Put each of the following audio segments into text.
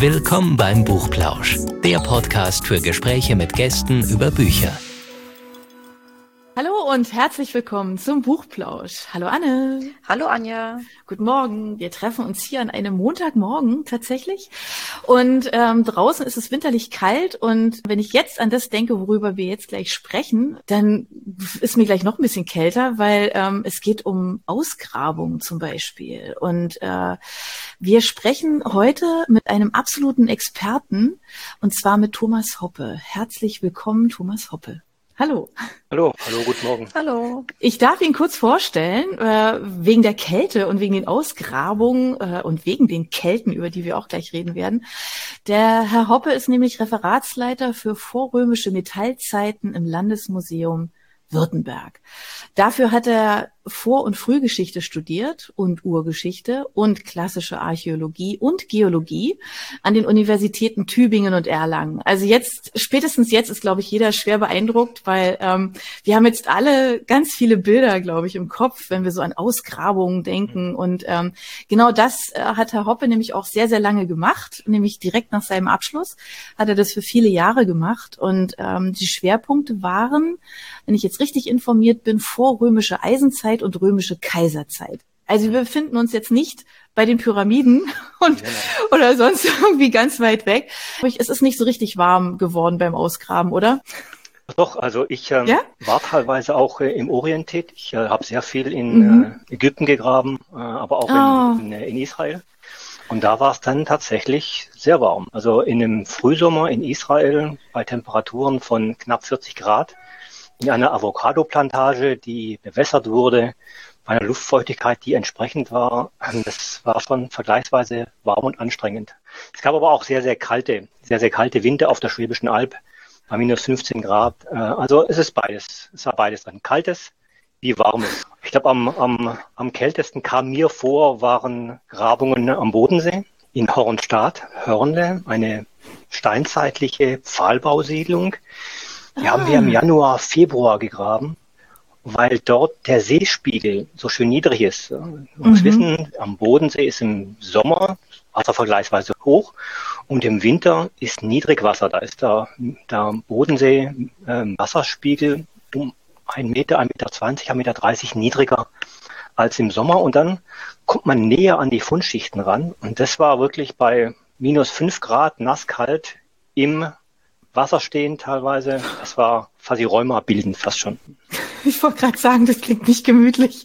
Willkommen beim Buchplausch, der Podcast für Gespräche mit Gästen über Bücher. Hallo und herzlich willkommen zum Buchplausch. Hallo Anne. Hallo Anja. Guten Morgen. Wir treffen uns hier an einem Montagmorgen tatsächlich. Und draußen ist es winterlich kalt. Und wenn ich jetzt an das denke, worüber wir jetzt gleich sprechen, dann ist mir gleich noch ein bisschen kälter, weil es geht um Ausgrabungen zum Beispiel. Und wir sprechen heute mit einem absoluten Experten, und zwar mit Thomas Hoppe. Herzlich willkommen, Thomas Hoppe. Hallo. Hallo, guten Morgen. Hallo. Ich darf ihn kurz vorstellen, wegen der Kälte und wegen den Ausgrabungen und wegen den Kelten, über die wir auch gleich reden werden. Der Herr Hoppe ist nämlich Referatsleiter für vorrömische Metallzeiten im Landesmuseum Württemberg. Dafür hat er Vor- und Frühgeschichte studiert und Urgeschichte und klassische Archäologie und Geologie an den Universitäten Tübingen und Erlangen. Also spätestens jetzt ist, glaube ich, jeder schwer beeindruckt, weil wir haben jetzt alle ganz viele Bilder, glaube ich, im Kopf, wenn wir so an Ausgrabungen denken. Und genau das hat Herr Hoppe nämlich auch sehr, sehr lange gemacht, nämlich direkt nach seinem Abschluss hat er das für viele Jahre gemacht. Und die Schwerpunkte waren, wenn ich jetzt richtig informiert bin, vorrömische Eisenzeit und römische Kaiserzeit. Also wir befinden uns jetzt nicht bei den Pyramiden oder sonst irgendwie ganz weit weg. Es ist nicht so richtig warm geworden beim Ausgraben, oder? Doch, also ich war teilweise auch im Orient tätig. Ich habe sehr viel in Ägypten gegraben, aber auch in Israel. Und da war es dann tatsächlich sehr warm. Also in einem Frühsommer in Israel bei Temperaturen von knapp 40 Grad in einer Avocado-Plantage, die bewässert wurde, bei einer Luftfeuchtigkeit, die entsprechend war. Das war schon vergleichsweise warm und anstrengend. Es gab aber auch sehr, sehr kalte Winter auf der Schwäbischen Alb bei minus 15 Grad. Also es ist beides. Es war beides drin. Kaltes wie warmes. Ich glaube, am kältesten kam mir vor, waren Grabungen am Bodensee in Hornstadt, Hörnle, eine steinzeitliche Pfahlbausiedlung. Die haben wir im Januar, Februar gegraben, weil dort der Seespiegel so schön niedrig ist. Man muss wissen, am Bodensee ist im Sommer Wasser vergleichsweise hoch und im Winter ist Niedrigwasser. Da ist der Bodensee Wasserspiegel um 1 Meter, 1,20 Meter, 1,30 Meter niedriger als im Sommer. Und dann kommt man näher an die Fundschichten ran. Und das war wirklich bei minus 5 Grad nasskalt im Wasser stehen teilweise. Das war quasi Rheuma bildend fast schon. Ich wollte gerade sagen, das klingt nicht gemütlich.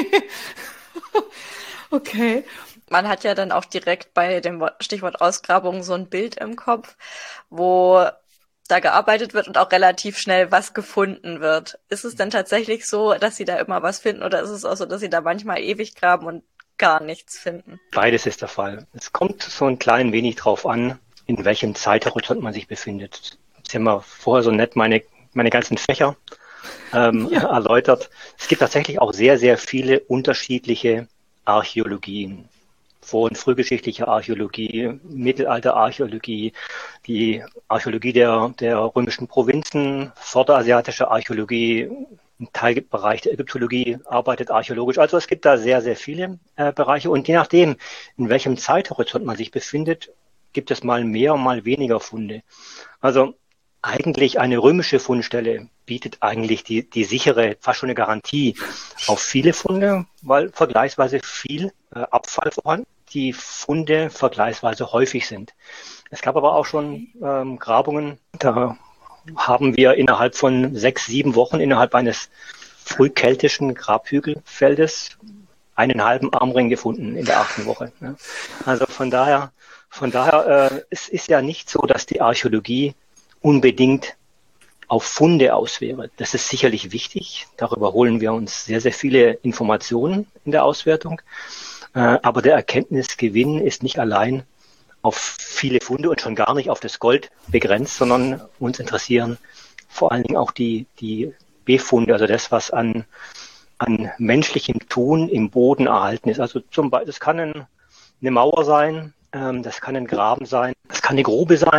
Okay. Man hat ja dann auch direkt bei dem Stichwort Ausgrabung so ein Bild im Kopf, wo da gearbeitet wird und auch relativ schnell was gefunden wird. Ist es denn tatsächlich so, dass Sie da immer was finden, oder ist es auch so, dass Sie da manchmal ewig graben und gar nichts finden? Beides ist der Fall. Es kommt so ein klein wenig drauf an, in welchem Zeithorizont man sich befindet. Sie haben ja vorher so nett meine ganzen Fächer erläutert. Es gibt tatsächlich auch sehr, sehr viele unterschiedliche Archäologien. Vor- und frühgeschichtliche Archäologie, Mittelalterarchäologie, die Archäologie der römischen Provinzen, vorderasiatische Archäologie, im Teilbereich der Ägyptologie arbeitet archäologisch. Also es gibt da sehr, sehr viele Bereiche. Und je nachdem, in welchem Zeithorizont man sich befindet, gibt es mal mehr, mal weniger Funde. Also eigentlich eine römische Fundstelle bietet eigentlich die sichere, fast schon eine Garantie auf viele Funde, weil vergleichsweise viel Abfall vorhanden, die Funde vergleichsweise häufig sind. Es gab aber auch schon Grabungen, da haben wir innerhalb von 6, 7 Wochen innerhalb eines frühkeltischen Grabhügelfeldes einen halben Armring gefunden in der 8. Woche. Also von daher, es ist ja nicht so, dass die Archäologie unbedingt auf Funde aus wäre. Das ist sicherlich wichtig. Darüber holen wir uns sehr, sehr viele Informationen in der Auswertung. Aber der Erkenntnisgewinn ist nicht allein auf viele Funde und schon gar nicht auf das Gold begrenzt, sondern uns interessieren vor allen Dingen auch die Befunde, also das, was an menschlichem Tun im Boden erhalten ist. Also zum Beispiel, das kann eine Mauer sein, das kann ein Graben sein, das kann eine Grube sein,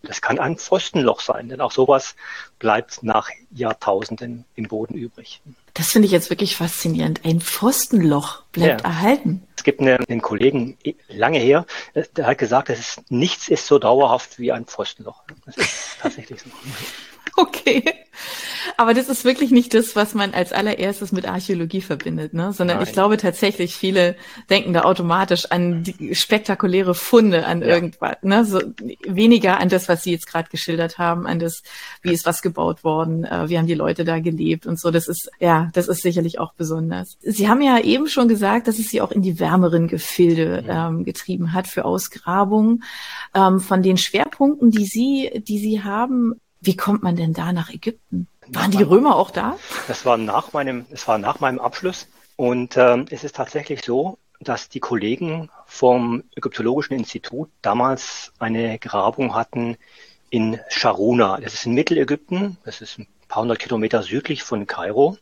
Das kann ein Pfostenloch sein, denn auch sowas bleibt nach Jahrtausenden im Boden übrig. Das finde ich jetzt wirklich faszinierend. Ein Pfostenloch bleibt erhalten. Es gibt einen Kollegen, lange her, der hat gesagt, nichts ist so dauerhaft wie ein Pfostenloch. Das ist tatsächlich so. Okay. Aber das ist wirklich nicht das, was man als allererstes mit Archäologie verbindet, ne? Sondern Nein. Ich glaube tatsächlich, viele denken da automatisch an die spektakuläre Funde, an irgendwas, ne? So weniger an das, was Sie jetzt gerade geschildert haben, an das, wie ist was gebaut worden, wie haben die Leute da gelebt und so. Das ist sicherlich auch besonders. Sie haben ja eben schon gesagt, dass es Sie auch in die wärmeren Gefilde getrieben hat für Ausgrabungen. Von den Schwerpunkten, die Sie haben, wie kommt man denn da nach Ägypten? Waren die Römer auch da? Das war nach meinem Abschluss. Und es ist tatsächlich so, dass die Kollegen vom Ägyptologischen Institut damals eine Grabung hatten in Scharuna. Das ist in Mittelägypten. Das ist ein paar hundert Kilometer südlich von Kairo.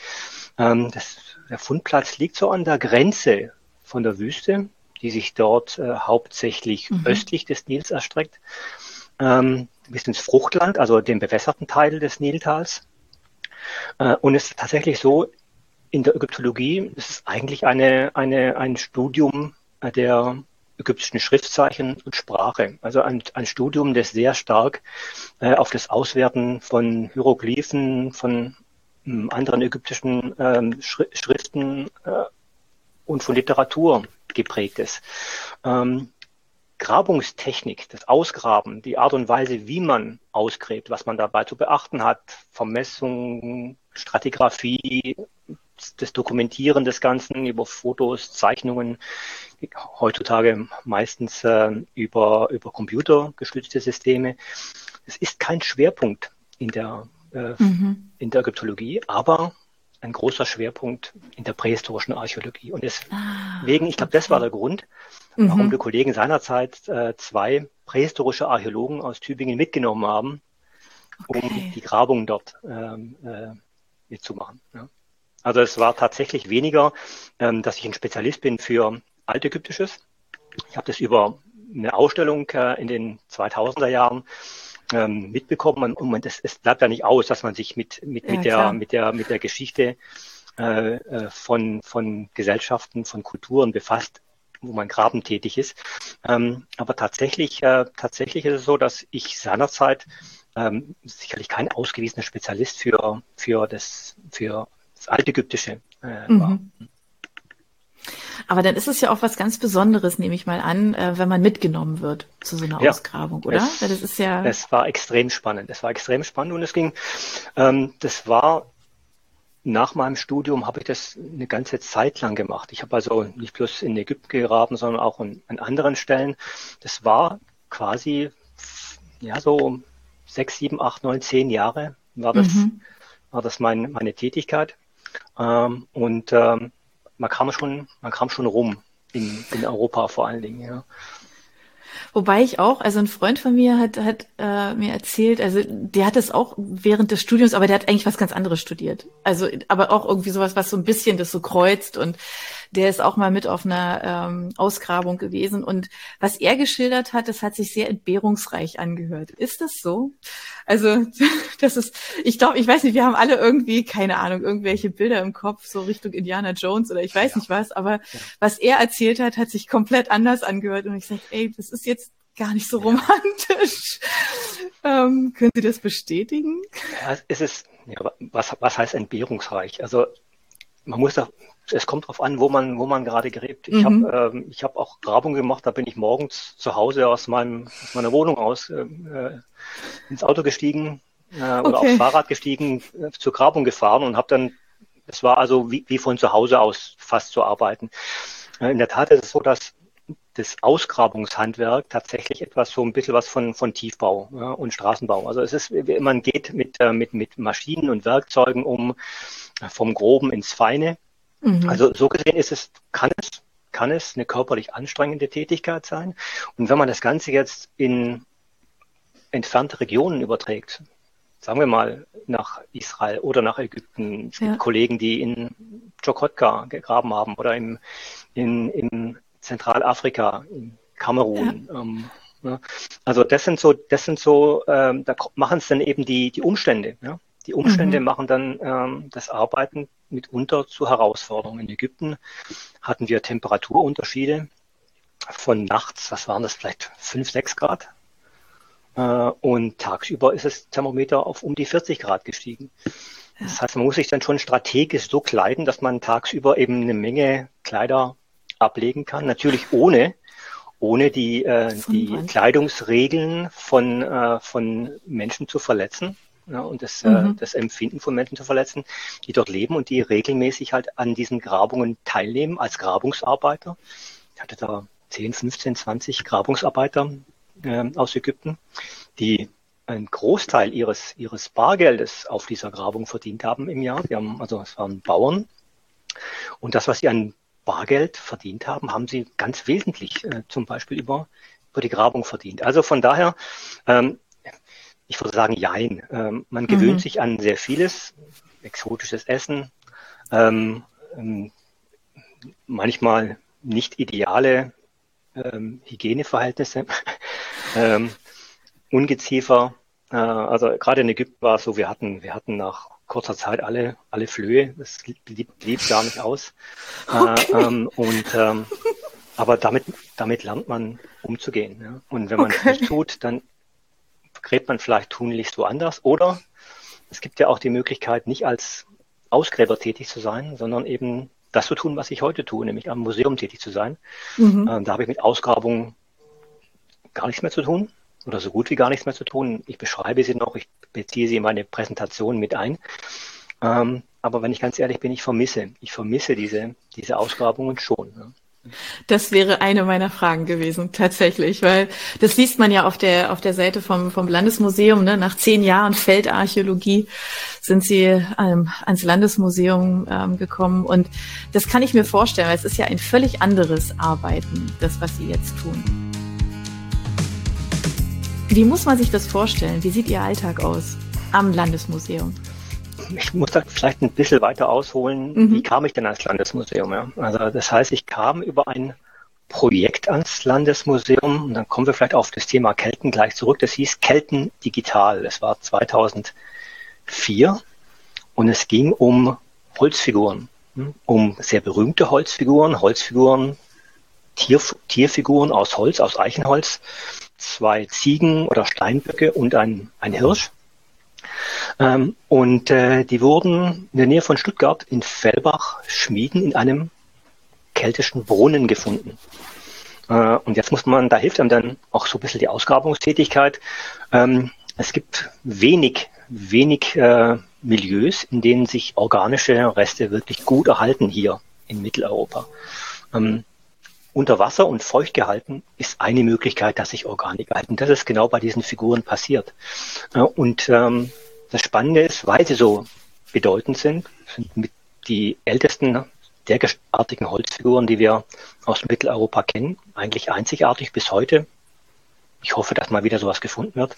Der Fundplatz liegt so an der Grenze von der Wüste, die sich dort hauptsächlich östlich des Nils erstreckt. Bis ins Fruchtland, also den bewässerten Teil des Niltals. Und es ist tatsächlich so, in der Ägyptologie ist es eigentlich ein Studium der ägyptischen Schriftzeichen und Sprache. Also ein Studium, das sehr stark auf das Auswerten von Hieroglyphen, von anderen ägyptischen Schriften und von Literatur geprägt ist. Grabungstechnik, das Ausgraben, die Art und Weise, wie man ausgräbt, was man dabei zu beachten hat, Vermessung, Stratigraphie, das Dokumentieren des Ganzen über Fotos, Zeichnungen, heutzutage meistens über computergestützte Systeme. Es ist kein Schwerpunkt in der Ägyptologie, aber ein großer Schwerpunkt in der prähistorischen Archäologie. Und deswegen, ich glaube, das war der Grund, warum die Kollegen seinerzeit 2 prähistorische Archäologen aus Tübingen mitgenommen haben, um die Grabungen dort mitzumachen. Ja. Also es war tatsächlich weniger, dass ich ein Spezialist bin für Altägyptisches. Ich habe das über eine Ausstellung in den 2000er Jahren mitbekommen. Und es bleibt ja nicht aus, dass man sich mit der Geschichte von Gesellschaften, von Kulturen befasst, wo man grabend tätig ist. Aber tatsächlich ist es so, dass ich seinerzeit sicherlich kein ausgewiesener Spezialist für das Altägyptische war. Aber dann ist es ja auch was ganz Besonderes, nehme ich mal an, wenn man mitgenommen wird zu so einer Ausgrabung, oder? Es war extrem spannend. Und es ging, das war nach meinem Studium habe ich das eine ganze Zeit lang gemacht. Ich habe also nicht bloß in Ägypten gegraben, sondern auch an anderen Stellen. Das war quasi, so 6, 7, 8, 9, 10 Jahre war das meine Tätigkeit. Und man kam schon rum in Europa vor allen Dingen, ja. Wobei ich auch, also ein Freund von mir hat mir erzählt, also der hat es auch während des Studiums, aber der hat eigentlich was ganz anderes studiert. Also, aber auch irgendwie sowas, was so ein bisschen das so kreuzt, und der ist auch mal mit auf einer Ausgrabung gewesen, und was er geschildert hat, das hat sich sehr entbehrungsreich angehört. Ist das so? Also, das ist, ich glaube, ich weiß nicht, wir haben alle irgendwie, keine Ahnung, irgendwelche Bilder im Kopf, so Richtung Indiana Jones oder ich weiß nicht was, aber was er erzählt hat sich komplett anders angehört, und ich sage, das ist jetzt gar nicht so romantisch. Können Sie das bestätigen? Ja, was heißt entbehrungsreich? Also es kommt drauf an, wo man gerade gräbt. Ich habe auch Grabungen gemacht, da bin ich morgens zu Hause aus meiner Wohnung aus ins Auto gestiegen oder aufs Fahrrad gestiegen, zur Grabung gefahren und habe dann, das war also wie von zu Hause aus fast zu arbeiten. In der Tat ist es so, dass das Ausgrabungshandwerk tatsächlich so ein bisschen was von Tiefbau und Straßenbau. Also man geht mit Maschinen und Werkzeugen vom Groben ins Feine. Also so gesehen kann es eine körperlich anstrengende Tätigkeit sein. Und wenn man das Ganze jetzt in entfernte Regionen überträgt, sagen wir mal nach Israel oder nach Ägypten, es gibt Kollegen, die in Tshokotka gegraben haben oder in Zentralafrika, in Kamerun, Ne? Also das sind so, da machen es dann eben die Umstände. Ja? Die Umstände machen dann das Arbeiten mitunter zu Herausforderungen. In Ägypten hatten wir Temperaturunterschiede von nachts, was waren das, vielleicht 5, 6 Grad. Und tagsüber ist das Thermometer auf um die 40 Grad gestiegen. Das heißt, man muss sich dann schon strategisch so kleiden, dass man tagsüber eben eine Menge Kleider ablegen kann. Natürlich ohne die Kleidungsregeln von Menschen zu verletzen, ja, und das Empfinden von Menschen zu verletzen, die dort leben und die regelmäßig halt an diesen Grabungen teilnehmen als Grabungsarbeiter. Ich hatte da 10, 15, 20 Grabungsarbeiter aus Ägypten, die einen Großteil ihres Bargeldes auf dieser Grabung verdient haben im Jahr. Es waren Bauern. Und das, was sie an Bargeld verdient haben, haben sie ganz wesentlich zum Beispiel über die Grabung verdient. Also von daher, ich würde sagen, jein. Man gewöhnt sich an sehr vieles, exotisches Essen, manchmal nicht ideale Hygieneverhältnisse, Ungeziefer. Also gerade in Ägypten war es so, wir hatten nach kurzer Zeit alle Flöhe. Das blieb gar nicht aus. Okay. Aber damit lernt man umzugehen. Ja? Und wenn man es nicht tut, dann gräbt man vielleicht tunlichst woanders. Oder es gibt ja auch die Möglichkeit, nicht als Ausgräber tätig zu sein, sondern eben das zu tun, was ich heute tue, nämlich am Museum tätig zu sein. Da habe ich mit Ausgrabungen gar nichts mehr zu tun oder so gut wie gar nichts mehr zu tun. Ich beschreibe sie noch, ich beziehe sie in meine Präsentation mit ein. Aber wenn ich ganz ehrlich bin, ich vermisse diese Ausgrabungen schon. Ja. Das wäre eine meiner Fragen gewesen, tatsächlich, weil das liest man ja auf der Seite vom Landesmuseum, ne? Nach 10 Jahren Feldarchäologie sind sie ans Landesmuseum gekommen, und das kann ich mir vorstellen, weil es ist ja ein völlig anderes Arbeiten, das, was sie jetzt tun. Wie muss man sich das vorstellen? Wie sieht Ihr Alltag aus am Landesmuseum? Ich muss da vielleicht ein bisschen weiter ausholen. Wie kam ich denn ans Landesmuseum? Ja? Also das heißt, ich kam über ein Projekt ans Landesmuseum, und dann kommen wir vielleicht auf das Thema Kelten gleich zurück. Das hieß Kelten Digital. Das war 2004 und es ging um Holzfiguren, um sehr berühmte Holzfiguren, Tierfiguren aus Holz, aus Eichenholz, 2 Ziegen oder Steinböcke und ein Hirsch. Die wurden in der Nähe von Stuttgart in Fellbach-Schmieden in einem keltischen Brunnen gefunden. Und jetzt da hilft einem dann auch so ein bisschen die Ausgrabungstätigkeit. Es gibt wenig Milieus, in denen sich organische Reste wirklich gut erhalten hier in Mitteleuropa. Unter Wasser und feucht gehalten ist eine Möglichkeit, dass sich Organik erhalten. Das ist genau bei diesen Figuren passiert. Das Spannende ist, weil sie so bedeutend sind mit die ältesten derartigen Holzfiguren, die wir aus Mitteleuropa kennen, eigentlich einzigartig bis heute. Ich hoffe, dass mal wieder sowas gefunden wird.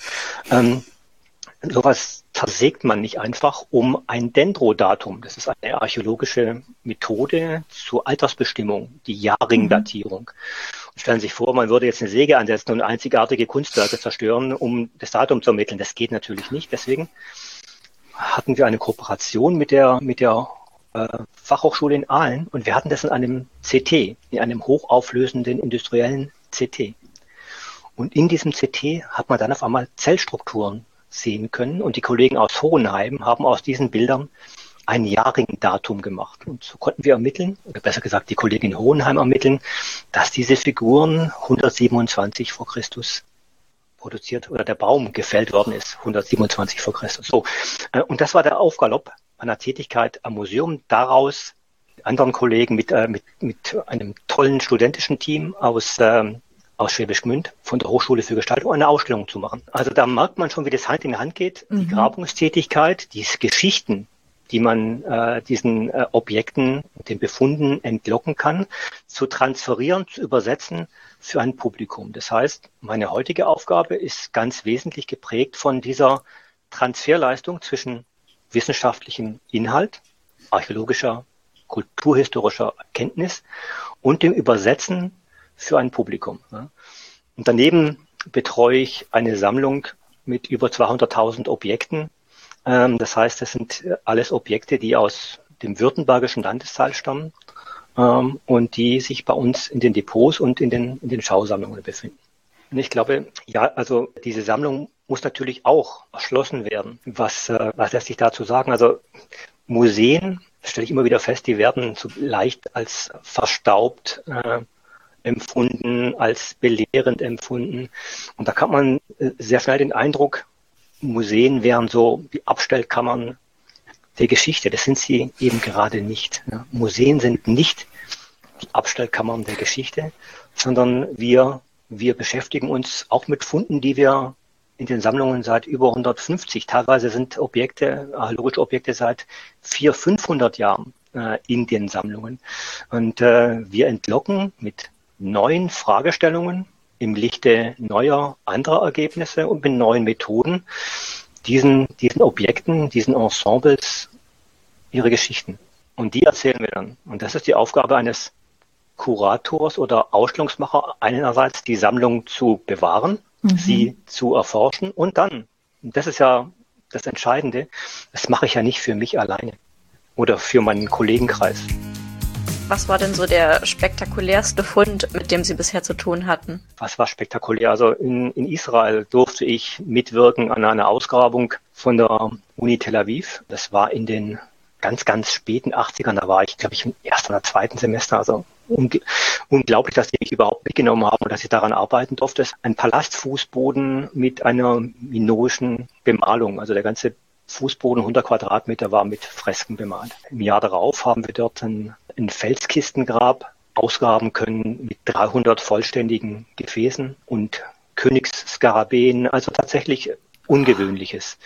Sowas zersägt man nicht einfach um ein Dendrodatum. Das ist eine archäologische Methode zur Altersbestimmung, die Jahrringdatierung. Stellen Sie sich vor, man würde jetzt eine Säge ansetzen und einzigartige Kunstwerke zerstören, um das Datum zu ermitteln. Das geht natürlich nicht. Deswegen hatten wir eine Kooperation mit der Fachhochschule in Aalen, und wir hatten das in einem CT, in einem hochauflösenden industriellen CT. Und in diesem CT hat man dann auf einmal Zellstrukturen sehen können, und die Kollegen aus Hohenheim haben aus diesen Bildern ein Jahrringdatum gemacht. Und so konnten wir ermitteln, oder besser gesagt die Kollegen in Hohenheim ermitteln, dass diese Figuren 127 vor Christus produziert oder der Baum gefällt worden ist, 127 vor Christus. So. Und das war der Aufgalopp meiner Tätigkeit am Museum, daraus mit anderen Kollegen, mit einem tollen studentischen Team aus Schwäbisch Gmünd von der Hochschule für Gestaltung eine Ausstellung zu machen. Also da merkt man schon, wie das Hand in Hand geht. Die Grabungstätigkeit, diese Geschichten, die man diesen Objekten, den Befunden entlocken kann, zu transferieren, zu übersetzen für ein Publikum. Das heißt, meine heutige Aufgabe ist ganz wesentlich geprägt von dieser Transferleistung zwischen wissenschaftlichem Inhalt, archäologischer, kulturhistorischer Erkenntnis und dem Übersetzen für ein Publikum. Und daneben betreue ich eine Sammlung mit über 200.000 Objekten. Das heißt, das sind alles Objekte, die aus dem württembergischen Landesteil stammen und die sich bei uns in den Depots und in den Schausammlungen befinden. Und ich glaube, ja, also diese Sammlung muss natürlich auch erschlossen werden. Was lässt sich dazu sagen? Also Museen, stelle ich immer wieder fest, die werden so leicht als verstaubt empfunden, als belehrend empfunden. Und da kann man sehr schnell den Eindruck, Museen wären so die Abstellkammern der Geschichte. Das sind sie eben gerade nicht. Ja. Museen sind nicht die Abstellkammern der Geschichte, sondern wir beschäftigen uns auch mit Funden, die wir in den Sammlungen seit über 150, teilweise sind archäologische Objekte seit 400, 500 Jahren in den Sammlungen. Und wir entlocken mit neuen Fragestellungen im Lichte neuer, anderer Ergebnisse und mit neuen Methoden diesen Objekten, diesen Ensembles ihre Geschichten. Und die erzählen wir dann. Und das ist die Aufgabe eines Kurators oder Ausstellungsmacher, einerseits die Sammlung zu bewahren, sie zu erforschen und dann, das ist ja das Entscheidende, das mache ich ja nicht für mich alleine oder für meinen Kollegenkreis. Was war denn so der spektakulärste Fund, mit dem Sie bisher zu tun hatten? Was war spektakulär? Also in Israel durfte ich mitwirken an einer Ausgrabung von der Uni Tel Aviv. Das war in den ganz, ganz späten 80ern. Da war ich, glaube ich, im ersten oder zweiten Semester. Also unglaublich, dass die mich überhaupt mitgenommen haben und dass ich daran arbeiten durfte. Ein Palastfußboden mit einer minoischen Bemalung. Also der ganze Fußboden, 100 Quadratmeter, war mit Fresken bemalt. Im Jahr darauf haben wir dort ein Felskistengrab ausgraben können mit 300 vollständigen Gefäßen und Königsskarabäen, also tatsächlich Ungewöhnliches.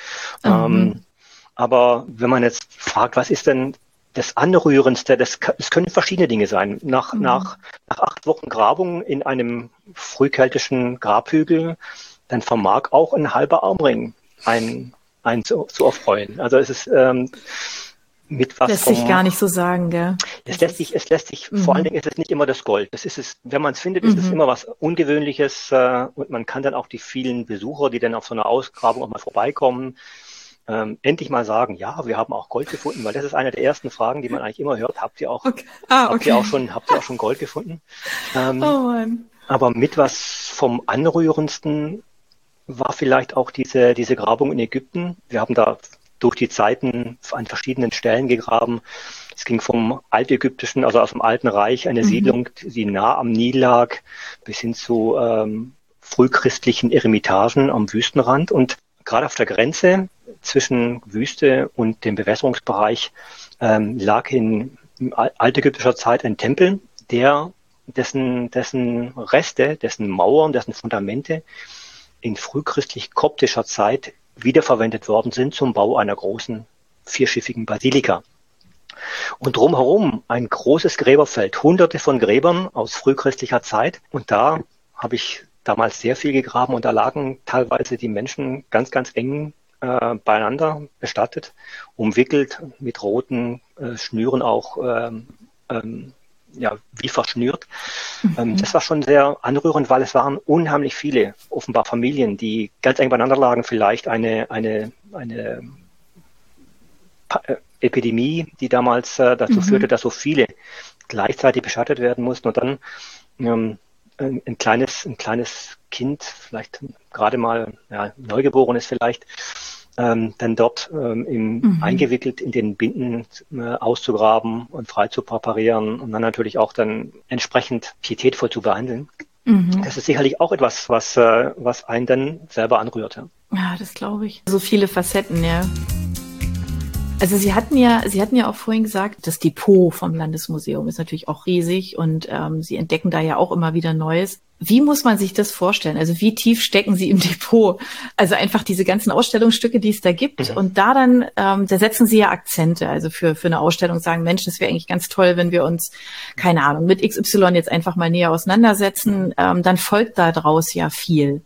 Aber wenn man jetzt fragt, was ist denn das Anrührendste, das können verschiedene Dinge sein. Nach 8 Wochen Grabung in einem frühkeltischen Grabhügel, dann vermag auch ein halber Armring einen zu erfreuen. Also es ist mit was lässt sich gar nicht so sagen, gell? Es lässt sich, vor allen Dingen ist es nicht immer das Gold. Das ist es, wenn man es findet, ist es immer was Ungewöhnliches und man kann dann auch die vielen Besucher, die dann auf so einer Ausgrabung auch mal vorbeikommen, endlich mal sagen, ja, wir haben auch Gold gefunden, weil das ist eine der ersten Fragen, die man eigentlich immer hört. Habt ihr auch schon Gold gefunden? Oh Mann. Aber mit was vom Anrührendsten war vielleicht auch diese Grabung in Ägypten. Wir haben da durch die Zeiten an verschiedenen Stellen gegraben. Es ging vom altägyptischen, also aus dem Alten Reich, eine Siedlung, die nah am Nil lag, bis hin zu frühchristlichen Eremitagen am Wüstenrand. Und gerade auf der Grenze zwischen Wüste und dem Bewässerungsbereich lag in altägyptischer Zeit ein Tempel, dessen Reste, dessen Mauern, dessen Fundamente in frühchristlich-koptischer Zeit wiederverwendet worden sind zum Bau einer großen vierschiffigen Basilika. Und drumherum ein großes Gräberfeld, hunderte von Gräbern aus frühchristlicher Zeit. Und da habe ich damals sehr viel gegraben und da lagen teilweise die Menschen ganz, ganz eng beieinander bestattet, umwickelt mit roten Schnüren auch wie verschnürt. Das war schon sehr anrührend, weil es waren unheimlich viele, offenbar Familien, die ganz eng beieinander lagen, vielleicht eine Epidemie, die damals dazu führte, dass so viele gleichzeitig bestattet werden mussten und dann ein kleines Kind, vielleicht gerade mal Neugeborenes vielleicht, dann dort eingewickelt in den Binden auszugraben und frei zu präparieren und dann natürlich auch dann entsprechend pietätvoll zu behandeln. Das ist sicherlich auch etwas, was einen dann selber anrührt. Ja, das glaube ich. So viele Facetten, ja. Also Sie hatten ja auch vorhin gesagt, das Depot vom Landesmuseum ist natürlich auch riesig und Sie entdecken da ja auch immer wieder Neues. Wie muss man sich das vorstellen? Also wie tief stecken Sie im Depot? Also einfach diese ganzen Ausstellungsstücke, die es da gibt. Und da dann, da setzen Sie ja Akzente. Also für eine Ausstellung sagen, Mensch, das wäre eigentlich ganz toll, wenn wir uns, keine Ahnung, mit XY jetzt einfach mal näher auseinandersetzen. Dann folgt da draus ja viel.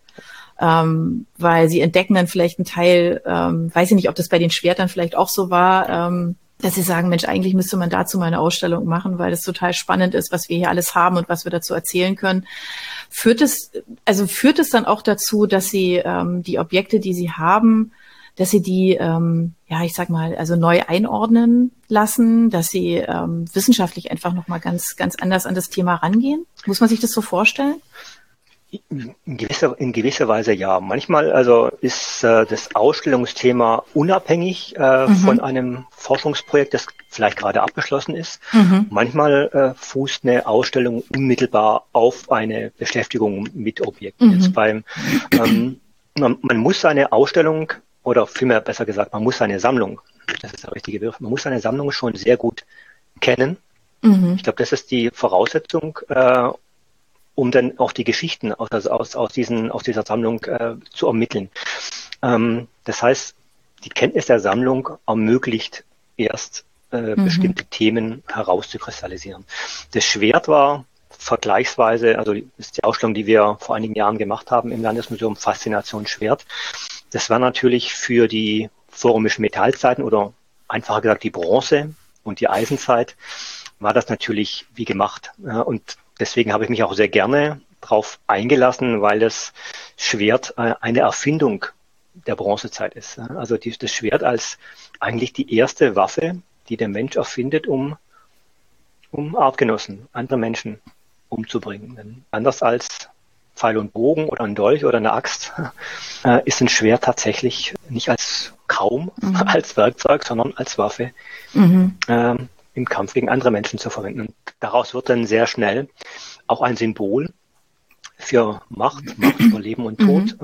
Weil Sie entdecken dann vielleicht einen Teil, weiß ich nicht, ob das bei den Schwertern vielleicht auch so war, dass Sie sagen, Mensch, eigentlich müsste man dazu mal eine Ausstellung machen, weil das total spannend ist, was wir hier alles haben und was wir dazu erzählen können. Führt es dann auch dazu, dass Sie die Objekte, die Sie haben, dass Sie die, ich sag mal, also neu einordnen lassen, dass Sie wissenschaftlich einfach nochmal ganz, ganz anders an das Thema rangehen? Muss man sich das so vorstellen? In gewisser Weise ja. Manchmal also ist das Ausstellungsthema unabhängig von einem Forschungsprojekt, das vielleicht gerade abgeschlossen ist. Manchmal fußt eine Ausstellung unmittelbar auf eine Beschäftigung mit Objekten. Jetzt man muss seine Ausstellung, oder vielmehr besser gesagt, man muss seine Sammlung, das ist der richtige Begriff, man muss seine Sammlung schon sehr gut kennen. Ich glaube, das ist die Voraussetzung, um dann auch die Geschichten aus dieser Sammlung zu ermitteln. Das heißt, die Kenntnis der Sammlung ermöglicht erst bestimmte Themen herauszukristallisieren. Das Schwert war vergleichsweise, also das ist die Ausstellung, die wir vor einigen Jahren gemacht haben im Landesmuseum, Faszination Schwert. Das war natürlich für die vorrömischen Metallzeiten oder einfacher gesagt die Bronze- und die Eisenzeit, war das natürlich wie gemacht. Und deswegen habe ich mich auch sehr gerne darauf eingelassen, weil das Schwert eine Erfindung der Bronzezeit ist. Also das Schwert als eigentlich die erste Waffe, die der Mensch erfindet, um Artgenossen, andere Menschen umzubringen. Denn anders als Pfeil und Bogen oder ein Dolch oder eine Axt ist ein Schwert tatsächlich nicht als Werkzeug, sondern als Waffe im Kampf gegen andere Menschen zu verwenden. Und daraus wird dann sehr schnell auch ein Symbol für Macht über Leben und Tod.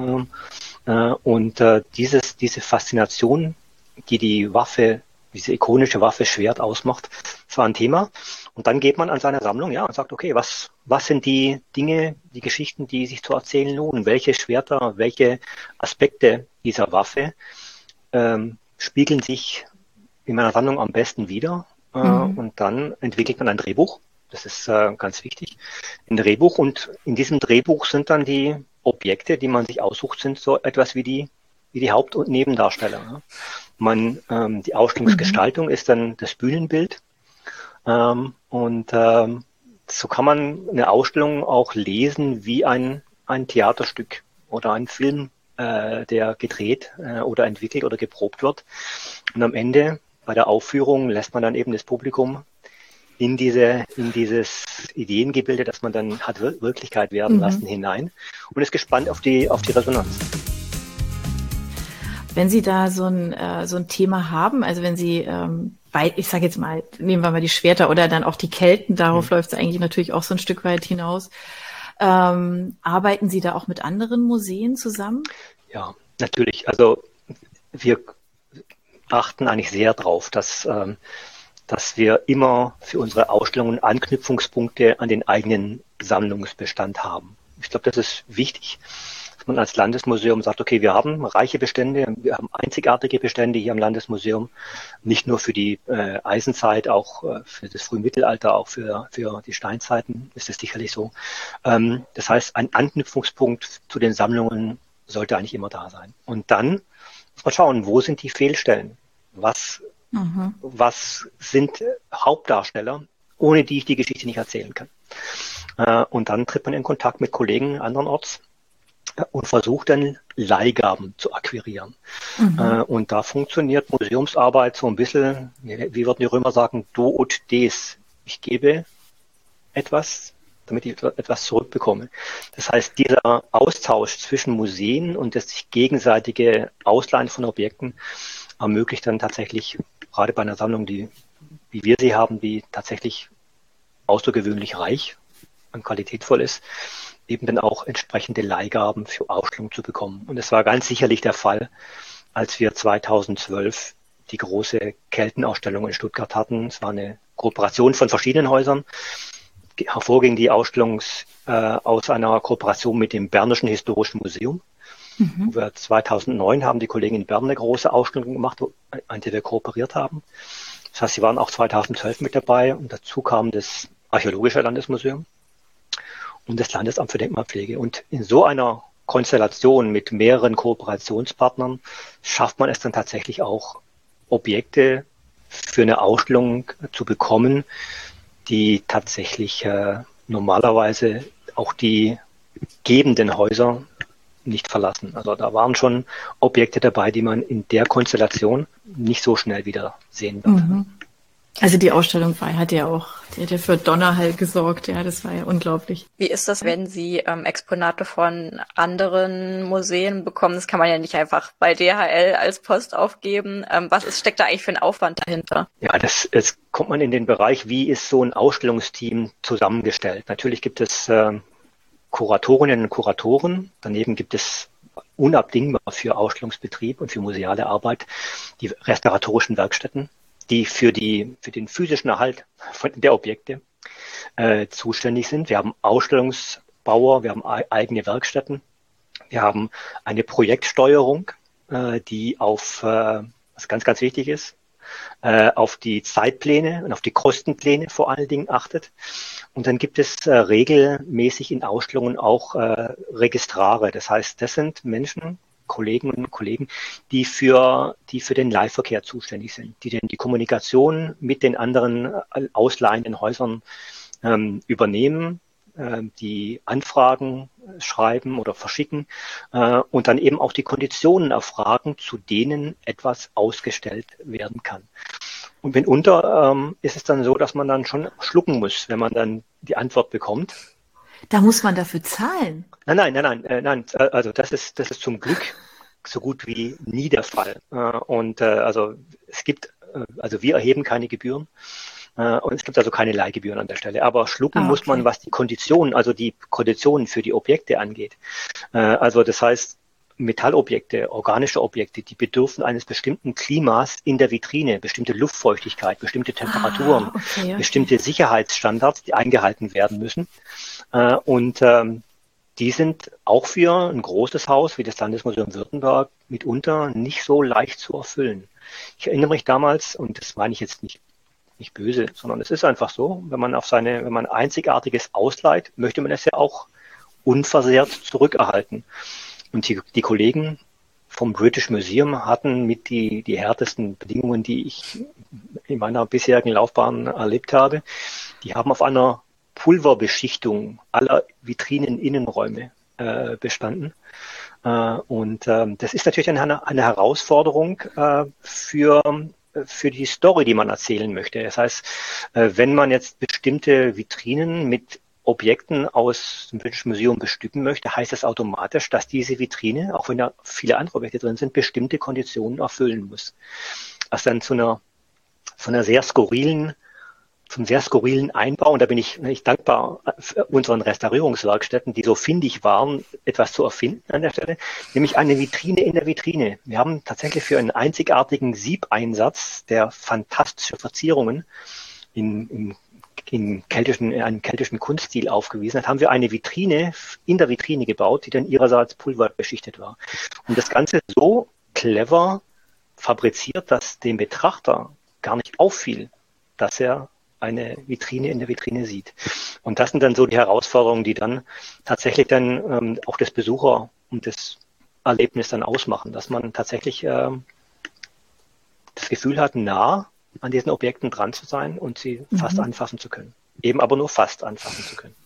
Diese Faszination, die diese ikonische Waffe Schwert ausmacht, das war ein Thema. Und dann geht man an seine Sammlung, und sagt, okay, was sind die Dinge, die Geschichten, die sich zu erzählen lohnen? Welche Schwerter, welche Aspekte dieser Waffe spiegeln sich in meiner Sammlung am besten wider? Und dann entwickelt man ein Drehbuch. Das ist ganz wichtig. Ein Drehbuch, und in diesem Drehbuch sind dann die Objekte, die man sich aussucht, sind so etwas wie die Haupt- und Nebendarsteller. Die Ausstellungsgestaltung ist dann das Bühnenbild. So kann man eine Ausstellung auch lesen wie ein Theaterstück oder ein Film, der gedreht oder entwickelt oder geprobt wird. Und am Ende bei der Aufführung lässt man dann eben das Publikum in dieses Ideengebilde, das man dann hat Wirklichkeit werden lassen, hinein und ist gespannt auf die Resonanz. Wenn Sie da so ein Thema haben, also wenn Sie ich sage jetzt mal, nehmen wir mal die Schwerter oder dann auch die Kelten, darauf läuft es eigentlich natürlich auch so ein Stück weit hinaus. Arbeiten Sie da auch mit anderen Museen zusammen? Ja, natürlich. Also wir achten eigentlich sehr drauf, dass wir immer für unsere Ausstellungen Anknüpfungspunkte an den eigenen Sammlungsbestand haben. Ich glaube, das ist wichtig, dass man als Landesmuseum sagt, okay, wir haben reiche Bestände, wir haben einzigartige Bestände hier am Landesmuseum, nicht nur für die Eisenzeit, auch für das Frühmittelalter, auch für die Steinzeiten ist es sicherlich so. Das heißt, ein Anknüpfungspunkt zu den Sammlungen sollte eigentlich immer da sein. Und dann muss man schauen, wo sind die Fehlstellen? Was sind Hauptdarsteller, ohne die ich die Geschichte nicht erzählen kann? Und dann tritt man in Kontakt mit Kollegen andernorts und versucht dann Leihgaben zu akquirieren. Und da funktioniert Museumsarbeit so ein bisschen, wie würden die Römer sagen, do ut des. Ich gebe etwas, damit ich etwas zurückbekomme. Das heißt, dieser Austausch zwischen Museen und das sich gegenseitige Ausleihen von Objekten ermöglicht dann tatsächlich, gerade bei einer Sammlung, wie wir sie haben, die tatsächlich außergewöhnlich reich und qualitätvoll ist, eben dann auch entsprechende Leihgaben für Ausstellungen zu bekommen. Und es war ganz sicherlich der Fall, als wir 2012 die große Keltenausstellung in Stuttgart hatten. Es war eine Kooperation von verschiedenen Häusern. Hervorging die Ausstellung aus einer Kooperation mit dem Bernischen Historischen Museum. 2009 haben die Kollegen in Bern eine große Ausstellung gemacht, an der wir kooperiert haben. Das heißt, sie waren auch 2012 mit dabei, und dazu kam das Archäologische Landesmuseum und das Landesamt für Denkmalpflege. Und in so einer Konstellation mit mehreren Kooperationspartnern schafft man es dann tatsächlich auch, Objekte für eine Ausstellung zu bekommen, die tatsächlich normalerweise auch die gebenden Häuser nicht verlassen. Also da waren schon Objekte dabei, die man in der Konstellation nicht so schnell wieder sehen wird. Mhm. Also die Ausstellung hat ja für Donnerhall gesorgt, ja, das war ja unglaublich. Wie ist das, wenn Sie Exponate von anderen Museen bekommen? Das kann man ja nicht einfach bei DHL als Post aufgeben. Steckt da eigentlich für ein Aufwand dahinter? Ja, jetzt kommt man in den Bereich, wie ist so ein Ausstellungsteam zusammengestellt? Natürlich gibt es Kuratorinnen und Kuratoren. Daneben gibt es unabdingbar für Ausstellungsbetrieb und für museale Arbeit die restauratorischen Werkstätten, die für den physischen Erhalt der Objekte zuständig sind. Wir haben Ausstellungsbauer, wir haben eigene Werkstätten, wir haben eine Projektsteuerung, die was ganz, ganz wichtig ist, auf die Zeitpläne und auf die Kostenpläne vor allen Dingen achtet. Und dann gibt es regelmäßig in Ausstellungen auch Registrare. Das heißt, das sind Menschen, Kollegen und Kollegen, die für den Leihverkehr zuständig sind, die denn die Kommunikation mit den anderen ausleihenden Häusern übernehmen, die Anfragen schreiben oder verschicken und dann eben auch die Konditionen erfragen, zu denen etwas ausgestellt werden kann. Und mitunter ist es dann so, dass man dann schon schlucken muss, wenn man dann die Antwort bekommt. Da muss man dafür zahlen. Nein. Also das ist zum Glück so gut wie nie der Fall. Also wir erheben keine Gebühren. Und es gibt also keine Leihgebühren an der Stelle. Aber schlucken muss man, was die Konditionen für die Objekte angeht. Also das heißt, Metallobjekte, organische Objekte, die bedürfen eines bestimmten Klimas in der Vitrine, bestimmte Luftfeuchtigkeit, bestimmte Temperaturen, bestimmte Sicherheitsstandards, die eingehalten werden müssen. Die sind auch für ein großes Haus wie das Landesmuseum Württemberg mitunter nicht so leicht zu erfüllen. Ich erinnere mich damals, und das meine ich jetzt nicht böse, sondern es ist einfach so, wenn man Einzigartiges ausleiht, möchte man es ja auch unversehrt zurückerhalten. Und die Kollegen vom British Museum hatten mit die härtesten Bedingungen, die ich in meiner bisherigen Laufbahn erlebt habe. Die haben auf einer Pulverbeschichtung aller Vitrinen-Innenräume bestanden. Das ist natürlich eine Herausforderung für die Story, die man erzählen möchte. Das heißt, wenn man jetzt bestimmte Vitrinen mit Objekten aus dem British Museum bestücken möchte, heißt das automatisch, dass diese Vitrine, auch wenn da viele andere Objekte drin sind, bestimmte Konditionen erfüllen muss. Was dann zum sehr skurrilen Einbau, und da bin ich dankbar unseren Restaurierungswerkstätten, die so findig waren, etwas zu erfinden an der Stelle, nämlich eine Vitrine in der Vitrine. Wir haben tatsächlich für einen einzigartigen Siebeinsatz, der fantastische Verzierungen in einem keltischen Kunststil aufgewiesen hat, haben wir eine Vitrine in der Vitrine gebaut, die dann ihrerseits pulverbeschichtet war. Und das Ganze so clever fabriziert, dass dem Betrachter gar nicht auffiel, dass er eine Vitrine in der Vitrine sieht. Und das sind dann so die Herausforderungen, die dann tatsächlich dann auch das Besucher und das Erlebnis dann ausmachen, dass man tatsächlich das Gefühl hat, nah an diesen Objekten dran zu sein und sie fast anfassen zu können. Eben aber nur fast anfassen zu können.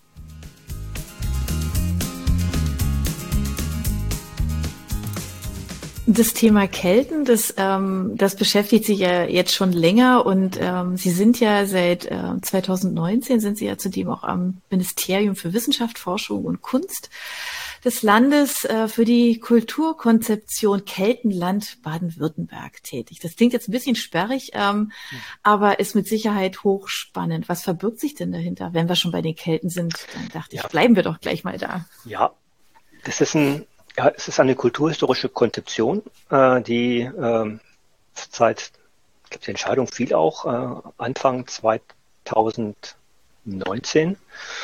Das Thema Kelten, das beschäftigt Sie ja jetzt schon länger und Sie sind ja seit 2019 sind Sie ja zudem auch am Ministerium für Wissenschaft, Forschung und Kunst des Landes für die Kulturkonzeption Keltenland Baden-Württemberg tätig. Das klingt jetzt ein bisschen sperrig, aber ist mit Sicherheit hochspannend. Was verbirgt sich denn dahinter? Wenn wir schon bei den Kelten sind, dann dachte ich, bleiben wir doch gleich mal da. Ja, es ist eine kulturhistorische Konzeption, die seit, ich glaube, die Entscheidung fiel auch Anfang 2019.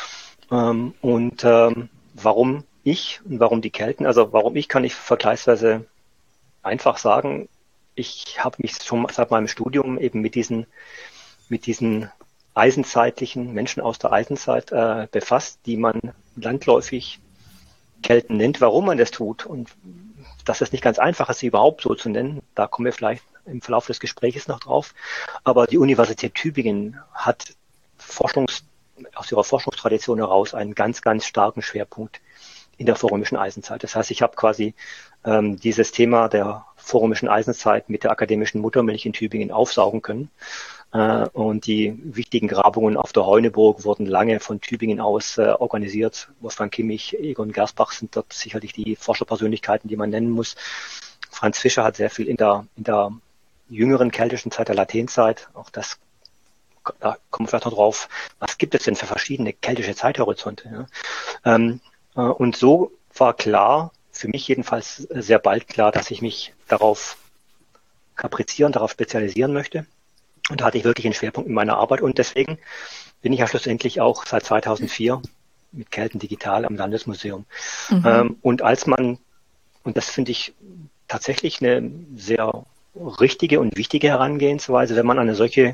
Warum ich und warum die Kelten? Also warum ich, kann ich vergleichsweise einfach sagen, ich habe mich schon seit meinem Studium eben mit diesen eisenzeitlichen Menschen aus der Eisenzeit befasst, die man landläufig Kelten nennt. Warum man das tut und dass es nicht ganz einfach ist, sie überhaupt so zu nennen, da kommen wir vielleicht im Verlauf des Gesprächs noch drauf. Aber die Universität Tübingen hat aus ihrer Forschungstradition heraus einen ganz, ganz starken Schwerpunkt in der vorrömischen Eisenzeit. Das heißt, ich habe quasi dieses Thema der vorrömischen Eisenzeit mit der akademischen Muttermilch in Tübingen aufsaugen können. Und die wichtigen Grabungen auf der Heuneburg wurden lange von Tübingen aus organisiert. Wolfgang Kimmich, Egon Gersbach sind dort sicherlich die Forscherpersönlichkeiten, die man nennen muss. Franz Fischer hat sehr viel in der jüngeren keltischen Zeit, der Latènezeit, auch das, da kommen wir vielleicht noch drauf, was gibt es denn für verschiedene keltische Zeithorizonte? Ja? Und so war klar, für mich jedenfalls sehr bald klar, dass ich mich darauf spezialisieren möchte. Und da hatte ich wirklich einen Schwerpunkt in meiner Arbeit. Und deswegen bin ich ja schlussendlich auch seit 2004 mit Kelten digital am Landesmuseum. Mhm. Und das finde ich tatsächlich eine sehr richtige und wichtige Herangehensweise, wenn man eine solche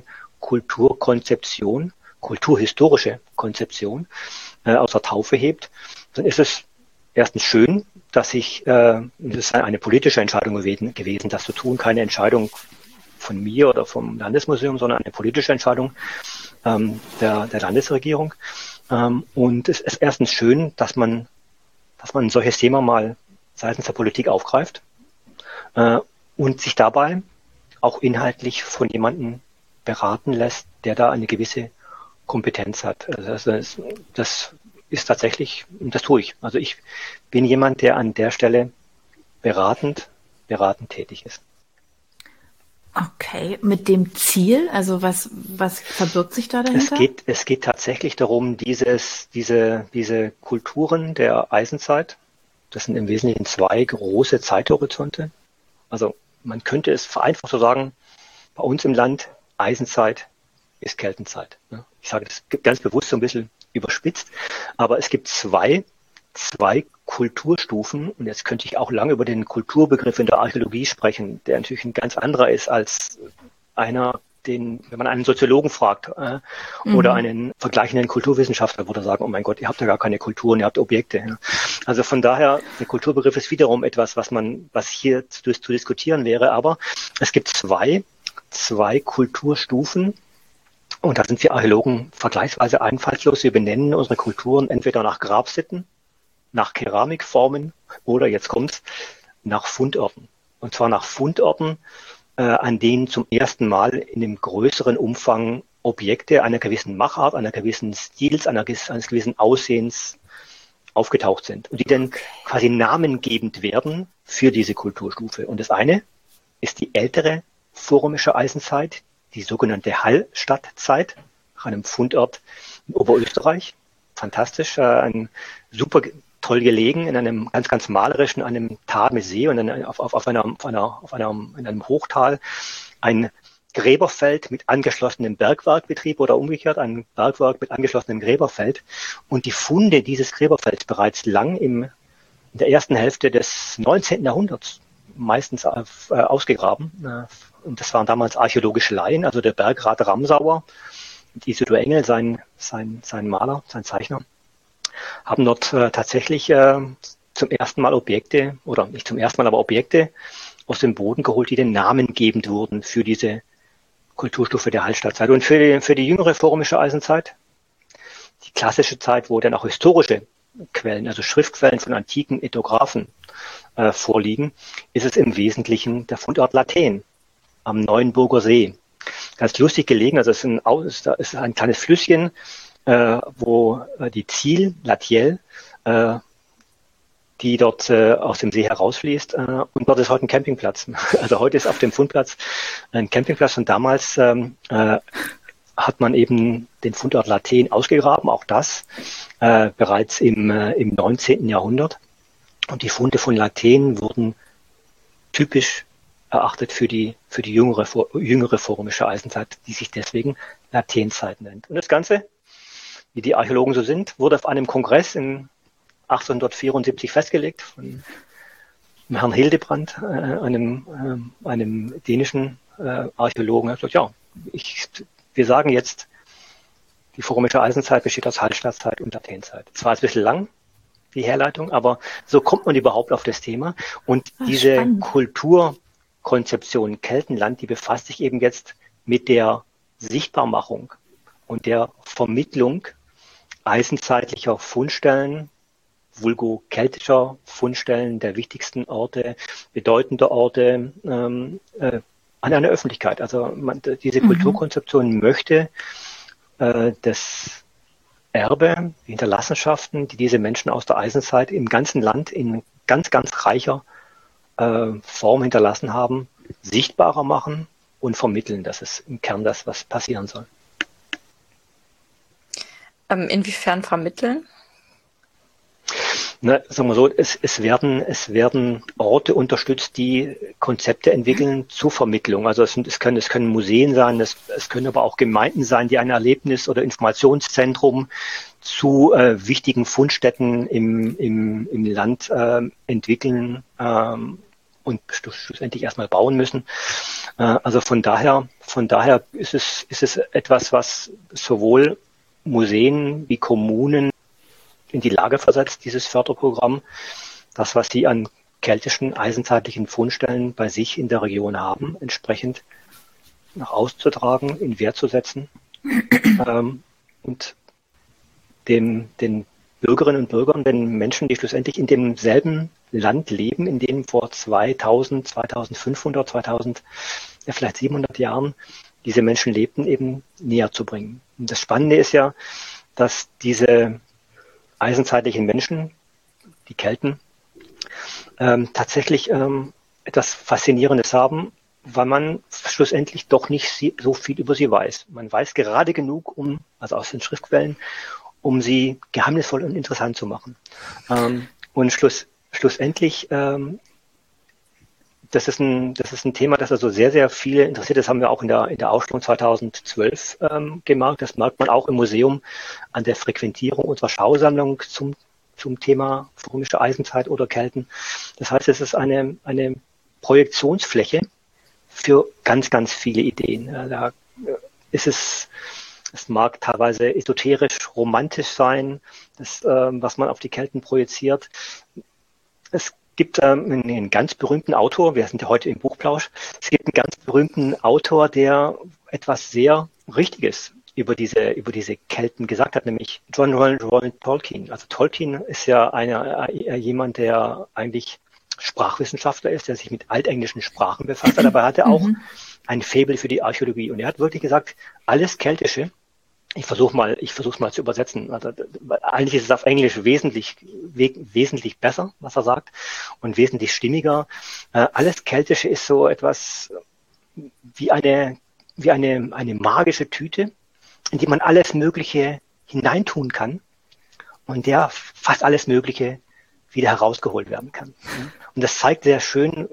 kulturhistorische Konzeption aus der Taufe hebt, dann ist es erstens schön, dass es ist eine politische Entscheidung gewesen, das zu tun, keine Entscheidung von mir oder vom Landesmuseum, sondern eine politische Entscheidung der Landesregierung. Und es ist erstens schön, dass man ein solches Thema mal seitens der Politik aufgreift und sich dabei auch inhaltlich von jemandem beraten lässt, der da eine gewisse Kompetenz hat. Also das ist tatsächlich, und das tue ich. Also ich bin jemand, der an der Stelle beratend tätig ist. Okay, mit dem Ziel, also was verbirgt sich da dahinter? Es geht tatsächlich darum, diese Kulturen der Eisenzeit, das sind im Wesentlichen 2 große Zeithorizonte. Also man könnte es vereinfacht so sagen, bei uns im Land Eisenzeit ist Keltenzeit. Ich sage das ganz bewusst so ein bisschen überspitzt, aber es gibt zwei Kulturstufen, und jetzt könnte ich auch lange über den Kulturbegriff in der Archäologie sprechen, der natürlich ein ganz anderer ist als einer, wenn man einen Soziologen fragt oder einen vergleichenden Kulturwissenschaftler, würde er sagen, oh mein Gott, ihr habt ja gar keine Kulturen, ihr habt Objekte. Ja. Also von daher, der Kulturbegriff ist wiederum etwas, was hier zu diskutieren wäre, aber es gibt zwei Kulturstufen. Und da sind wir Archäologen vergleichsweise einfallslos. Wir benennen unsere Kulturen entweder nach Grabsitten, nach Keramikformen oder, jetzt kommt's, nach Fundorten. Und zwar nach Fundorten, an denen zum ersten Mal in einem größeren Umfang Objekte einer gewissen Machart, einer gewissen Stils, eines gewissen Aussehens aufgetaucht sind. Und die dann quasi namengebend werden für diese Kulturstufe. Und das eine ist die ältere vorrömische Eisenzeit, die sogenannte Hallstattzeit, nach einem Fundort in Oberösterreich. Fantastisch, ein super toll gelegen in einem ganz, ganz malerischen, einem Tal mit See und in einem Hochtal ein Gräberfeld mit angeschlossenem Bergwerkbetrieb oder umgekehrt ein Bergwerk mit angeschlossenem Gräberfeld. Und die Funde dieses Gräberfelds bereits lang in der ersten Hälfte des 19. Jahrhunderts meistens ausgegraben. Und das waren damals archäologische Laien, also der Bergrat Ramsauer und Isidor Engel, sein Maler, sein Zeichner, haben dort tatsächlich zum ersten Mal Objekte, oder nicht zum ersten Mal, aber Objekte aus dem Boden geholt, die den Namen gebend wurden für diese Kulturstufe der Hallstattzeit. Und für die jüngere vorrömische Eisenzeit, die klassische Zeit, wo dann auch historische Quellen, also Schriftquellen von antiken Ethnographen vorliegen, ist es im Wesentlichen der Fundort Lathen am Neuenburger See. Ganz lustig gelegen, also es ist ein kleines Flüsschen, wo die Ziel, Latiel, die dort aus dem See herausfließt, und dort ist heute ein Campingplatz. Also heute ist auf dem Fundplatz ein Campingplatz, und damals hat man eben den Fundort Lathen ausgegraben, auch das bereits im 19. Jahrhundert. Und die Funde von Lathen wurden typisch erachtet für die jüngere vorrömische Eisenzeit, die sich deswegen Lathenzeit nennt. Und das Ganze, wie die Archäologen so sind, wurde auf einem Kongress in 1874 festgelegt von Herrn Hildebrand, einem dänischen Archäologen. Er hat gesagt, ja, wir sagen jetzt, die vorrömische Eisenzeit besteht aus Hallstattzeit und Lathenzeit. Zwar ein bisschen lang, die Herleitung, aber so kommt man überhaupt auf das Thema. Und diese Konzeption Keltenland, die befasst sich eben jetzt mit der Sichtbarmachung und der Vermittlung eisenzeitlicher Fundstellen, vulgo keltischer Fundstellen, der wichtigsten Orte, bedeutender Orte an eine Öffentlichkeit. Also diese Kulturkonzeption möchte das Erbe, die Hinterlassenschaften, die diese Menschen aus der Eisenzeit im ganzen Land in ganz, ganz reicher Form hinterlassen haben, sichtbarer machen und vermitteln. Das ist im Kern das, was passieren soll. Inwiefern vermitteln? Na, sagen wir so, es werden Orte unterstützt, die Konzepte entwickeln zur Vermittlung. Also es können Museen sein, es können aber auch Gemeinden sein, die ein Erlebnis- oder Informationszentrum zu wichtigen Fundstätten im Land entwickeln und schlussendlich erstmal bauen müssen. Also von daher ist es etwas, was sowohl Museen wie Kommunen in die Lage versetzt, dieses Förderprogramm, das, was sie an keltischen, eisenzeitlichen Fundstellen bei sich in der Region haben, entsprechend nach auszutragen, in Wert zu setzen und den Bürgerinnen und Bürgern, den Menschen, die schlussendlich in demselben Land leben, in dem vor 2000, 2500, 2000, ja vielleicht 700 Jahren diese Menschen lebten, eben näher zu bringen. Und das Spannende ist ja, dass diese eisenzeitlichen Menschen, die Kelten, tatsächlich etwas Faszinierendes haben, weil man schlussendlich doch nicht so viel über sie weiß. Man weiß gerade genug, also aus den Schriftquellen, um sie geheimnisvoll und interessant zu machen. Und schlussendlich, das ist ein Thema, das also sehr, sehr viele interessiert. Das haben wir auch in der Ausstellung 2012 gemerkt. Das merkt man auch im Museum an der Frequentierung unserer Schausammlung zum Thema römische Eisenzeit oder Kelten. Das heißt, es ist eine Projektionsfläche für ganz, ganz viele Ideen. Da ist es mag teilweise esoterisch, romantisch sein, was man auf die Kelten projiziert. Es gibt einen ganz berühmten Autor, wir sind ja heute im Buchplausch, es gibt einen ganz berühmten Autor, der etwas sehr Richtiges über diese Kelten gesagt hat, nämlich John Roald Tolkien. Also Tolkien ist ja jemand, der eigentlich Sprachwissenschaftler ist, der sich mit altenglischen Sprachen befasst hat, aber er hatte auch ein Faible für die Archäologie. Und er hat wirklich gesagt, alles Keltische, ich versuche mal zu übersetzen. Also, eigentlich ist es auf Englisch wesentlich besser, was er sagt, und wesentlich stimmiger. Alles Keltische ist so etwas wie eine magische Tüte, in die man alles Mögliche hineintun kann und der fast alles Mögliche wieder herausgeholt werden kann. Und das zeigt sehr schön,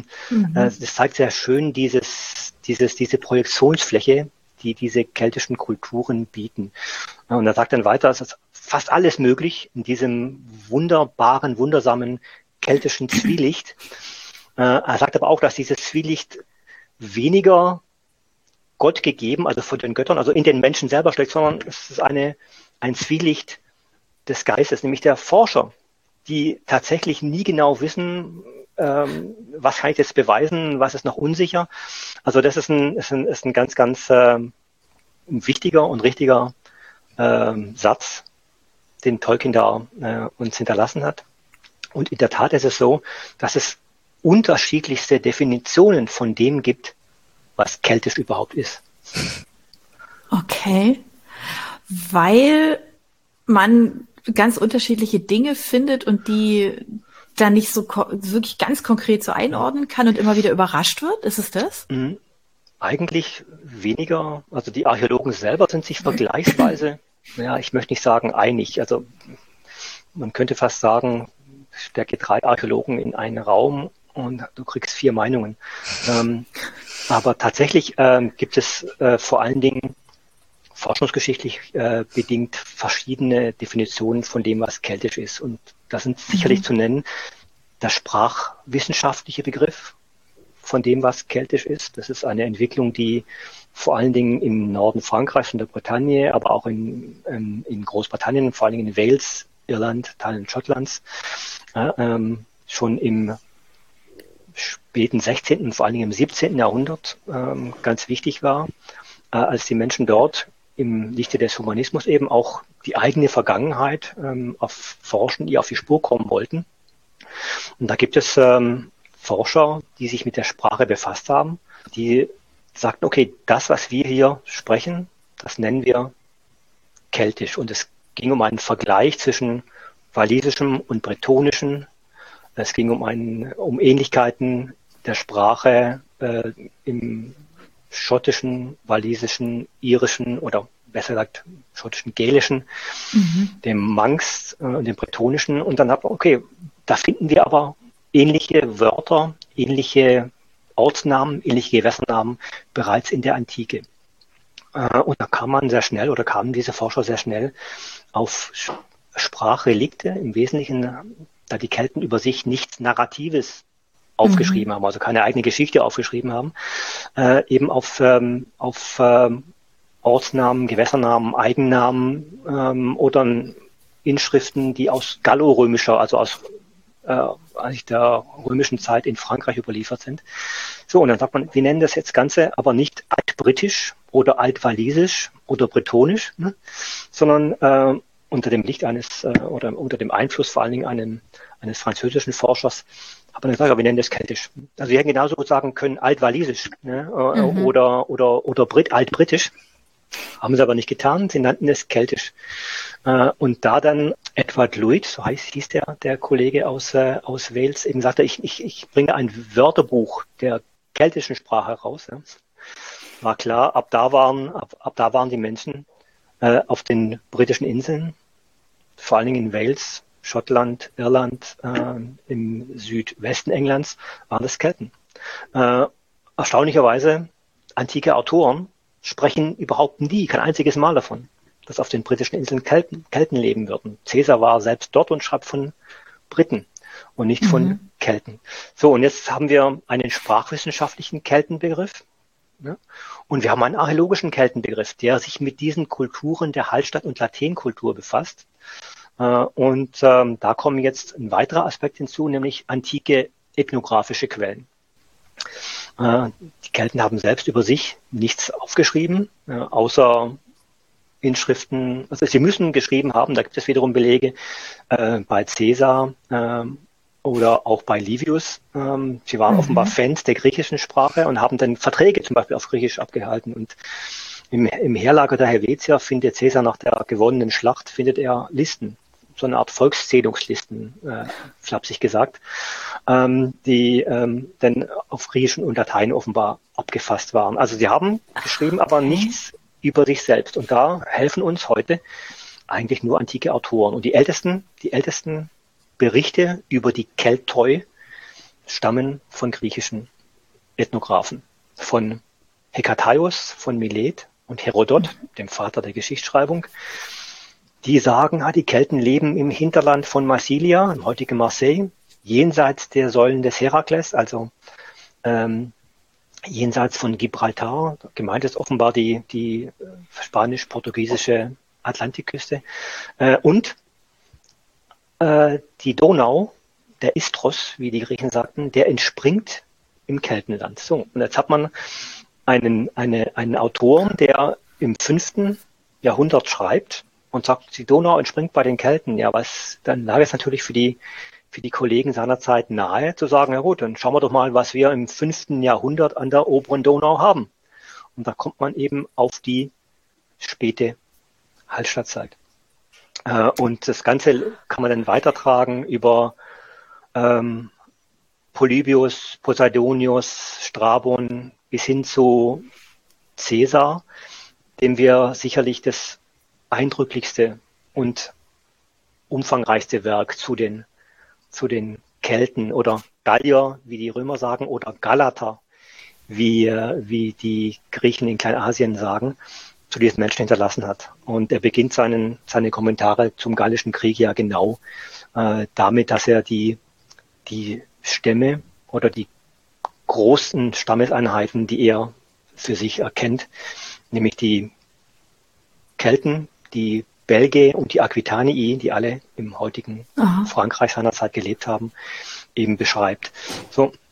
diese Projektionsfläche, die diese keltischen Kulturen bieten. Und er sagt dann weiter, es ist fast alles möglich in diesem wunderbaren, wundersamen keltischen Zwielicht. Er sagt aber auch, dass dieses Zwielicht weniger Gott gegeben, also von den Göttern, also in den Menschen selber steckt, sondern es ist ein Zwielicht des Geistes, nämlich der Forscher, die tatsächlich nie genau wissen, was kann ich jetzt beweisen, was ist noch unsicher. Also das ist ein ganz, ganz wichtiger und richtiger Satz, den Tolkien da uns hinterlassen hat. Und in der Tat ist es so, dass es unterschiedlichste Definitionen von dem gibt, was keltisch überhaupt ist. Okay, weil man ganz unterschiedliche Dinge findet und die dann nicht so wirklich ganz konkret so einordnen kann und immer wieder überrascht wird? Ist es das? Eigentlich weniger. Also die Archäologen selber sind sich vergleichsweise, ich möchte nicht sagen einig. Also man könnte fast sagen, stecke 3 Archäologen in einen Raum und du kriegst 4 Meinungen. Aber tatsächlich gibt es vor allen Dingen forschungsgeschichtlich bedingt verschiedene Definitionen von dem, was keltisch ist. Und das sind sicherlich zu nennen der sprachwissenschaftliche Begriff von dem, was keltisch ist. Das ist eine Entwicklung, die vor allen Dingen im Norden Frankreichs und der Bretagne, aber auch in Großbritannien, vor allen Dingen in Wales, Irland, Teilen Schottlands, schon im späten 16. und vor allen Dingen im 17. Jahrhundert ganz wichtig war, als die Menschen dort im Lichte des Humanismus eben auch die eigene Vergangenheit erforschen, die auf die Spur kommen wollten. Und da gibt es Forscher, die sich mit der Sprache befasst haben, die sagten, okay, das, was wir hier sprechen, das nennen wir Keltisch. Und es ging um einen Vergleich zwischen Walisischem und Bretonischem. Es ging um Ähnlichkeiten der Sprache im schottischen, walisischen, irischen oder besser gesagt schottischen, gälischen, dem Manx und dem bretonischen. Und dann hat man, okay, da finden wir aber ähnliche Wörter, ähnliche Ortsnamen, ähnliche Gewässernamen bereits in der Antike. Und da kamen diese Forscher sehr schnell auf Sprachrelikte, im Wesentlichen, da die Kelten über sich nichts Narratives aufgeschrieben haben, also keine eigene Geschichte aufgeschrieben haben, eben auf Ortsnamen, Gewässernamen, Eigennamen oder Inschriften, die aus gallorömischer, also aus eigentlich der römischen Zeit in Frankreich überliefert sind. So, und dann sagt man, wir nennen das jetzt Ganze aber nicht altbritisch oder altwalisisch oder bretonisch, ne, sondern unter dem Licht oder unter dem Einfluss vor allen Dingen eines französischen Forschers, hat man gesagt, wir nennen das Keltisch. Also wir hätten genauso gut sagen können altwalisisch, ne, oder altbritisch. Haben sie aber nicht getan, sie nannten es Keltisch. Und da dann Edward Llwyd, so hieß der Kollege aus Wales, eben sagte, ich bringe ein Wörterbuch der keltischen Sprache raus. Ja. War klar, ab da waren die Menschen auf den britischen Inseln, vor allen Dingen in Wales, Schottland, Irland, im Südwesten Englands, waren das Kelten. Erstaunlicherweise, antike Autoren sprechen überhaupt nie, kein einziges Mal davon, dass auf den britischen Inseln Kelten leben würden. Caesar war selbst dort und schreibt von Briten und nicht von Kelten. So, und jetzt haben wir einen sprachwissenschaftlichen Keltenbegriff, ne? Und wir haben einen archäologischen Keltenbegriff, der sich mit diesen Kulturen der Hallstatt- und Latènkultur befasst. Und da kommen jetzt ein weiterer Aspekt hinzu, nämlich antike ethnografische Quellen. Die Kelten haben selbst über sich nichts aufgeschrieben, außer Inschriften. Also sie müssen geschrieben haben, da gibt es wiederum Belege bei Caesar oder auch bei Livius. Sie waren offenbar Fans der griechischen Sprache und haben dann Verträge zum Beispiel auf Griechisch abgehalten. Und im Heerlager der Helvetier findet Caesar nach der gewonnenen Schlacht, findet er Listen, so eine Art Volkszählungslisten, flapsig gesagt, die dann auf Griechisch und Latein offenbar abgefasst waren. Also sie haben geschrieben, aber nichts über sich selbst. Und da helfen uns heute eigentlich nur antike Autoren. Und die ältesten Berichte über die Keltoi stammen von griechischen Ethnographen, von Hekataios, von Milet und Herodot, dem Vater der Geschichtsschreibung. Die sagen, die Kelten leben im Hinterland von Massilia, im heutigen Marseille, jenseits der Säulen des Herakles, also jenseits von Gibraltar. Gemeint ist offenbar die spanisch-portugiesische Atlantikküste. Und die Donau, der Istros, wie die Griechen sagten, der entspringt im Keltenland. So, und jetzt hat man einen Autoren, der im 5. Jahrhundert schreibt und sagt, die Donau entspringt bei den Kelten. Ja, dann lag es natürlich für die Kollegen seinerzeit nahe, zu sagen, ja gut, dann schauen wir doch mal, was wir im 5. Jahrhundert an der oberen Donau haben. Und da kommt man eben auf die späte Hallstattzeit. Und das Ganze kann man dann weitertragen über Polybius, Poseidonius, Strabon bis hin zu Caesar, dem wir sicherlich das eindrücklichste und umfangreichste Werk zu den Kelten oder Gallier, wie die Römer sagen, oder Galater, wie die Griechen in Kleinasien sagen, zu diesen Menschen hinterlassen hat. Und er beginnt seine Kommentare zum Gallischen Krieg ja genau damit, dass er die Stämme oder die großen Stammeseinheiten, die er für sich erkennt, nämlich die Kelten, die Belgae und die Aquitanii, die alle im heutigen Frankreich seinerzeit gelebt haben, eben beschreibt. So,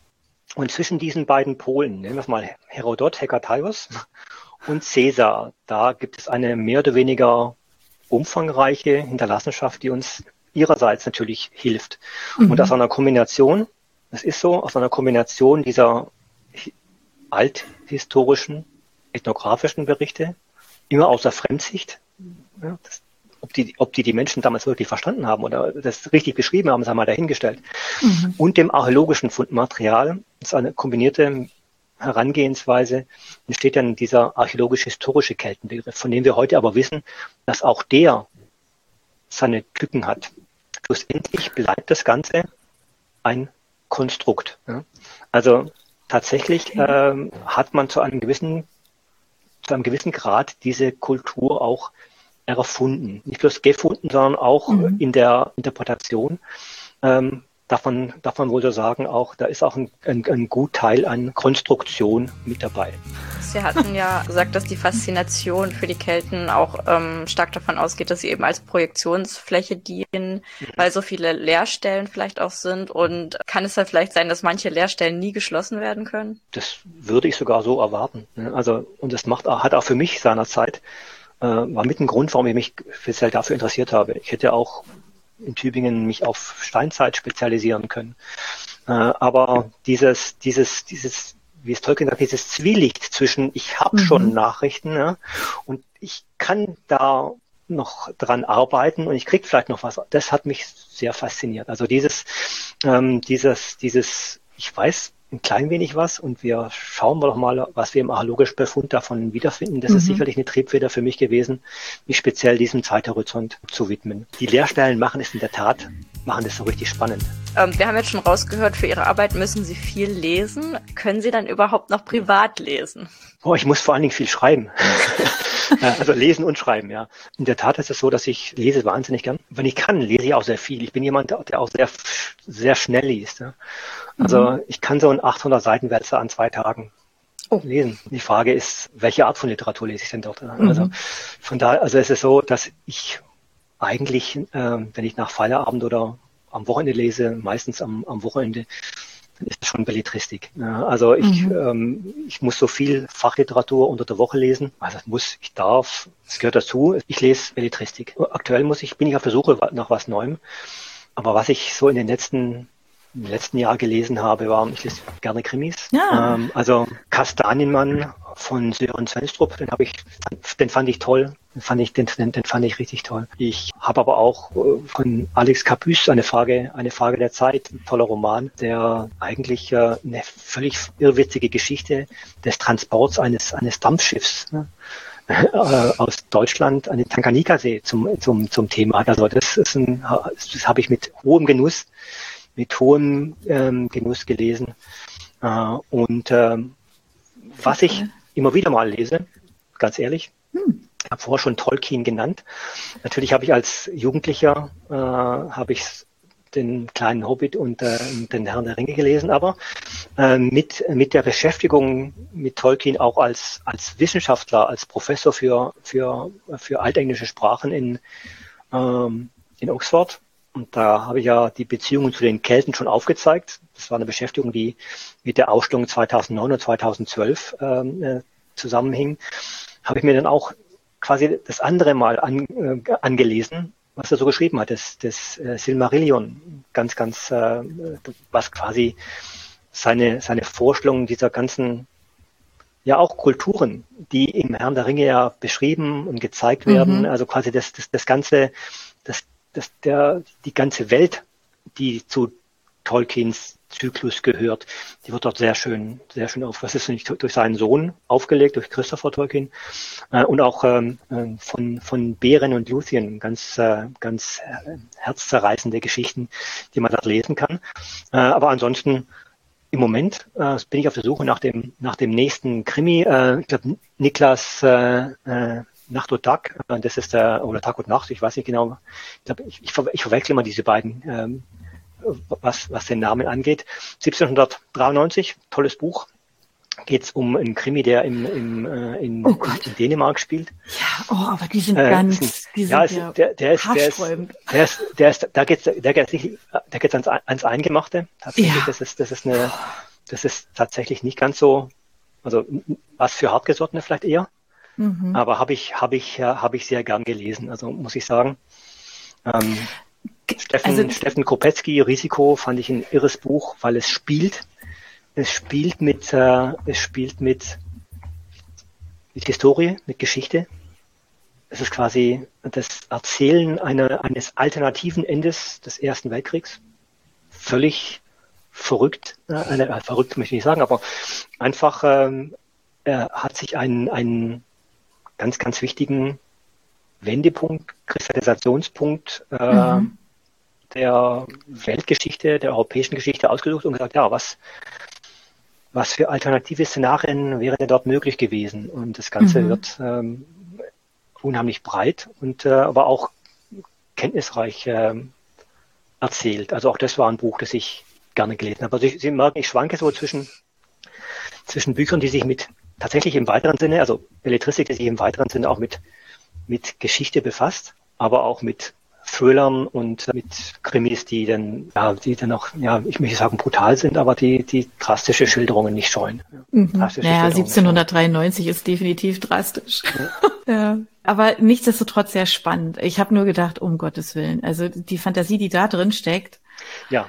Und zwischen diesen beiden Polen, nehmen wir es mal Herodot, Hekataios und Caesar, da gibt es eine mehr oder weniger umfangreiche Hinterlassenschaft, die uns ihrerseits natürlich hilft. Und aus einer Kombination, das ist so, aus einer Kombination dieser althistorischen, ethnografischen Berichte, immer aus der Fremdsicht, ja, ob die Menschen damals wirklich verstanden haben oder das richtig beschrieben haben, sei mal dahingestellt, und dem archäologischen Fundmaterial, das ist eine kombinierte Herangehensweise, entsteht dann dieser archäologisch-historische Keltenbegriff, von dem wir heute aber wissen, dass auch der seine Tücken hat. Schlussendlich bleibt das Ganze ein Konstrukt. Ja. Also tatsächlich hat man zu einem gewissen Grad diese Kultur auch erfunden. Nicht bloß gefunden, sondern auch in der Interpretation. Darf man wohl so sagen, auch da ist auch ein gut Teil an Konstruktion mit dabei. Sie hatten ja gesagt, dass die Faszination für die Kelten auch stark davon ausgeht, dass sie eben als Projektionsfläche dienen, weil so viele Leerstellen vielleicht auch sind. Und kann es dann vielleicht sein, dass manche Leerstellen nie geschlossen werden können? Das würde ich sogar so erwarten. Also, und das hat auch für mich seinerzeit, war mit ein Grund, warum ich mich speziell dafür interessiert habe. Ich hätte auch in Tübingen mich auf Steinzeit spezialisieren können. Aber dieses, wie es Tolkien sagt, dieses Zwielicht zwischen, ich habe schon Nachrichten, ja, und ich kann da noch dran arbeiten und ich krieg vielleicht noch was, das hat mich sehr fasziniert. Also dieses, ich weiß ein klein wenig was und wir schauen doch mal, was wir im archäologischen Befund davon wiederfinden. Das ist sicherlich eine Triebfeder für mich gewesen, mich speziell diesem Zeithorizont zu widmen. Die Lehrstellen machen es in der Tat, machen das so richtig spannend. Wir haben jetzt schon rausgehört, für Ihre Arbeit müssen Sie viel lesen. Können Sie dann überhaupt noch privat lesen? Oh, ich muss vor allen Dingen viel schreiben. Also lesen und schreiben, ja. In der Tat ist es so, dass ich lese wahnsinnig gern. Wenn ich kann, lese ich auch sehr viel. Ich bin jemand, der auch sehr, sehr schnell liest. Ja. Also ich kann so einen 800-Seiten-Wälzer an 2 Tagen lesen. Die Frage ist, welche Art von Literatur lese ich denn dort? Also von daher, also es ist so, dass ich eigentlich, wenn ich nach Feierabend oder am Wochenende lese, meistens am Wochenende, dann ist es schon Belletristik. Ja, also ich muss so viel Fachliteratur unter der Woche lesen. Also ich darf, es gehört dazu. Ich lese Belletristik. Aktuell bin ich auf der Suche nach was Neuem. Aber was ich so im letzten Jahr gelesen habe, ich lese gerne Krimis. Ja. Also Kastanienmann von Sören Svendstrup, den fand ich toll. Den fand ich richtig toll. Ich habe aber auch von Alex Camus eine Frage der Zeit, ein toller Roman, der eigentlich eine völlig irrwitzige Geschichte des Transports eines Dampfschiffs aus Deutschland an den Tanganjika-See zum Thema hat. Also das habe ich mit hohem Genuss gelesen. Und was ich immer wieder mal lese, ganz ehrlich, ich habe vorher schon Tolkien genannt. Natürlich habe ich als Jugendlicher den kleinen Hobbit und den Herrn der Ringe gelesen, aber mit der Beschäftigung mit Tolkien auch als Wissenschaftler, als Professor für altenglische Sprachen in Oxford. Und da habe ich ja die Beziehungen zu den Kelten schon aufgezeigt. Das war eine Beschäftigung, die mit der Ausstellung 2009 und 2012 zusammenhing. Habe ich mir dann auch quasi das andere Mal angelesen, was er so geschrieben hat, das Silmarillion, ganz, was quasi seine Vorstellung dieser ganzen, ja auch Kulturen, die im Herrn der Ringe ja beschrieben und gezeigt werden, also quasi das ganze, die ganze Welt, die zu Tolkiens Zyklus gehört, die wird dort sehr schön das ist nicht durch seinen Sohn aufgelegt, durch Christopher Tolkien, und auch von Beren und Luthien, ganz herzzerreißende Geschichten, die man dort lesen kann. Aber ansonsten im Moment bin ich auf der Suche nach dem nächsten Krimi. Ich glaube, Niklas Nacht und Tag, das ist oder Tag und Nacht, ich weiß nicht genau. Ich glaube, ich verwechsel immer diese beiden, was den Namen angeht. 1793, tolles Buch. Geht es um einen Krimi, der in Dänemark spielt. Ja, aber die sind haarsträubend. Da geht's ans Eingemachte. Tatsächlich, ja. Das ist Das ist tatsächlich nicht ganz so, also was für Hartgesottene vielleicht eher, aber habe ich sehr gern gelesen. Also muss ich sagen. Steffen Kopetzky, Risiko, fand ich ein irres Buch, weil es spielt mit Historie, mit Geschichte. Es ist quasi das Erzählen eines alternativen Endes des Ersten Weltkriegs. Völlig verrückt, verrückt möchte ich nicht sagen, aber einfach hat sich einen ganz, ganz wichtigen Wendepunkt, Kristallisationspunkt der Weltgeschichte, der europäischen Geschichte ausgesucht und gesagt, ja, was für alternative Szenarien wären denn dort möglich gewesen? Und das Ganze wird unheimlich breit und aber auch kenntnisreich erzählt. Also auch das war ein Buch, das ich gerne gelesen habe. Also Sie merken, ich schwanke so zwischen Büchern, die sich tatsächlich im weiteren Sinne, also Belletristik, die sich im weiteren Sinne auch mit Geschichte befasst, aber auch mit Thrillern und mit Krimis, die dann auch, ich möchte sagen, brutal sind, aber die drastische Schilderungen nicht scheuen. Naja, 1793 ist definitiv drastisch. Ja. Aber nichtsdestotrotz sehr spannend. Ich habe nur gedacht, um Gottes Willen, also die Fantasie, die da drin steckt. Ja.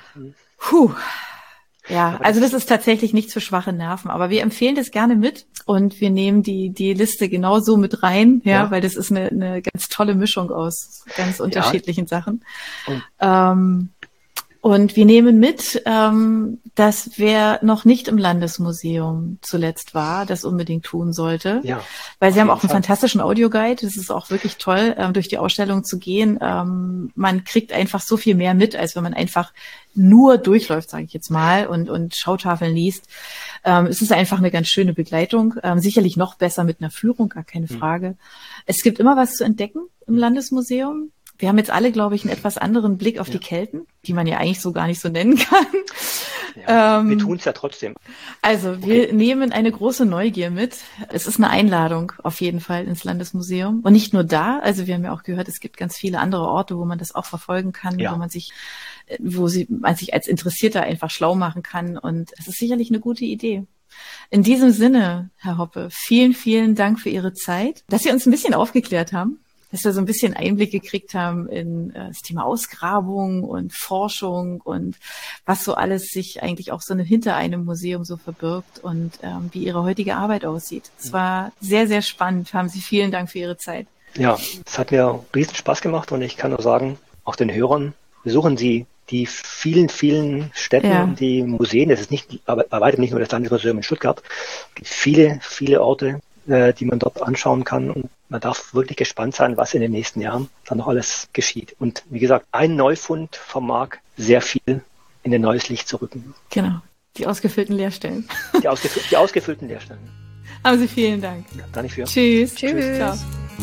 Ja, also das ist tatsächlich nichts für schwache Nerven, aber wir empfehlen das gerne mit und wir nehmen die Liste genauso mit rein, weil das ist eine ganz tolle Mischung aus ganz unterschiedlichen Sachen. Und wir nehmen mit, dass wer noch nicht im Landesmuseum zuletzt war, das unbedingt tun sollte. Ja, weil sie haben auch einen fantastischen Audioguide. Das ist auch wirklich toll, durch die Ausstellung zu gehen. Man kriegt einfach so viel mehr mit, als wenn man einfach nur durchläuft, sage ich jetzt mal, und Schautafeln liest. Es ist einfach eine ganz schöne Begleitung. Sicherlich noch besser mit einer Führung, gar keine Frage. Es gibt immer was zu entdecken im Landesmuseum. Wir haben jetzt alle, glaube ich, einen etwas anderen Blick auf die Kelten, die man ja eigentlich so gar nicht so nennen kann. Ja, wir tun es ja trotzdem. Also wir nehmen eine große Neugier mit. Es ist eine Einladung auf jeden Fall ins Landesmuseum. Und nicht nur da, also wir haben ja auch gehört, es gibt ganz viele andere Orte, wo man das auch verfolgen kann, wo man sich als Interessierter einfach schlau machen kann. Und es ist sicherlich eine gute Idee. In diesem Sinne, Herr Hoppe, vielen, vielen Dank für Ihre Zeit, dass Sie uns ein bisschen aufgeklärt haben, dass wir so ein bisschen Einblick gekriegt haben in das Thema Ausgrabung und Forschung und was so alles sich eigentlich auch so hinter einem Museum so verbirgt und wie Ihre heutige Arbeit aussieht. Es war sehr, sehr spannend. Haben Sie vielen Dank für Ihre Zeit. Ja, es hat mir riesen Spaß gemacht und ich kann nur sagen, auch den Hörern, besuchen Sie die vielen, vielen Städte, die Museen. Das ist bei weitem nicht nur das Landesmuseum in Stuttgart. Es gibt viele, viele Orte, die man dort anschauen kann und man darf wirklich gespannt sein, was in den nächsten Jahren dann noch alles geschieht. Und wie gesagt, ein Neufund vermag sehr viel in ein neues Licht zu rücken. Genau, die ausgefüllten Leerstellen. Die ausgefüllten Leerstellen. Haben Sie vielen Dank. Ja, danke für. Tschüss. Ciao.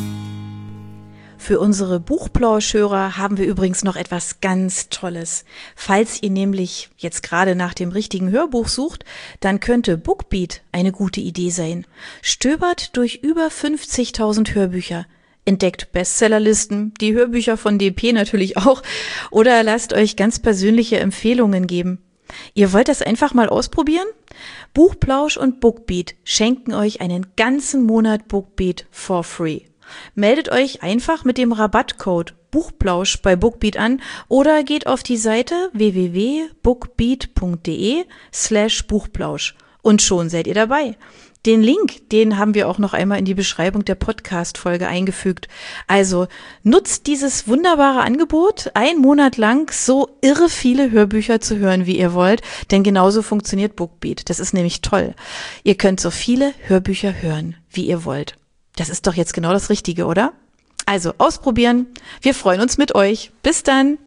Für unsere Buchplauschhörer haben wir übrigens noch etwas ganz Tolles. Falls ihr nämlich jetzt gerade nach dem richtigen Hörbuch sucht, dann könnte Bookbeat eine gute Idee sein. Stöbert durch über 50.000 Hörbücher, entdeckt Bestsellerlisten, die Hörbücher von DP natürlich auch, oder lasst euch ganz persönliche Empfehlungen geben. Ihr wollt das einfach mal ausprobieren? Buchplausch und Bookbeat schenken euch einen ganzen Monat Bookbeat for free. Meldet euch einfach mit dem Rabattcode Buchplausch bei Bookbeat an oder geht auf die Seite www.bookbeat.de/Buchplausch und schon seid ihr dabei. Den Link, den haben wir auch noch einmal in die Beschreibung der Podcast-Folge eingefügt. Also nutzt dieses wunderbare Angebot, einen Monat lang so irre viele Hörbücher zu hören, wie ihr wollt, denn genauso funktioniert Bookbeat. Das ist nämlich toll. Ihr könnt so viele Hörbücher hören, wie ihr wollt. Das ist doch jetzt genau das Richtige, oder? Also ausprobieren. Wir freuen uns mit euch. Bis dann.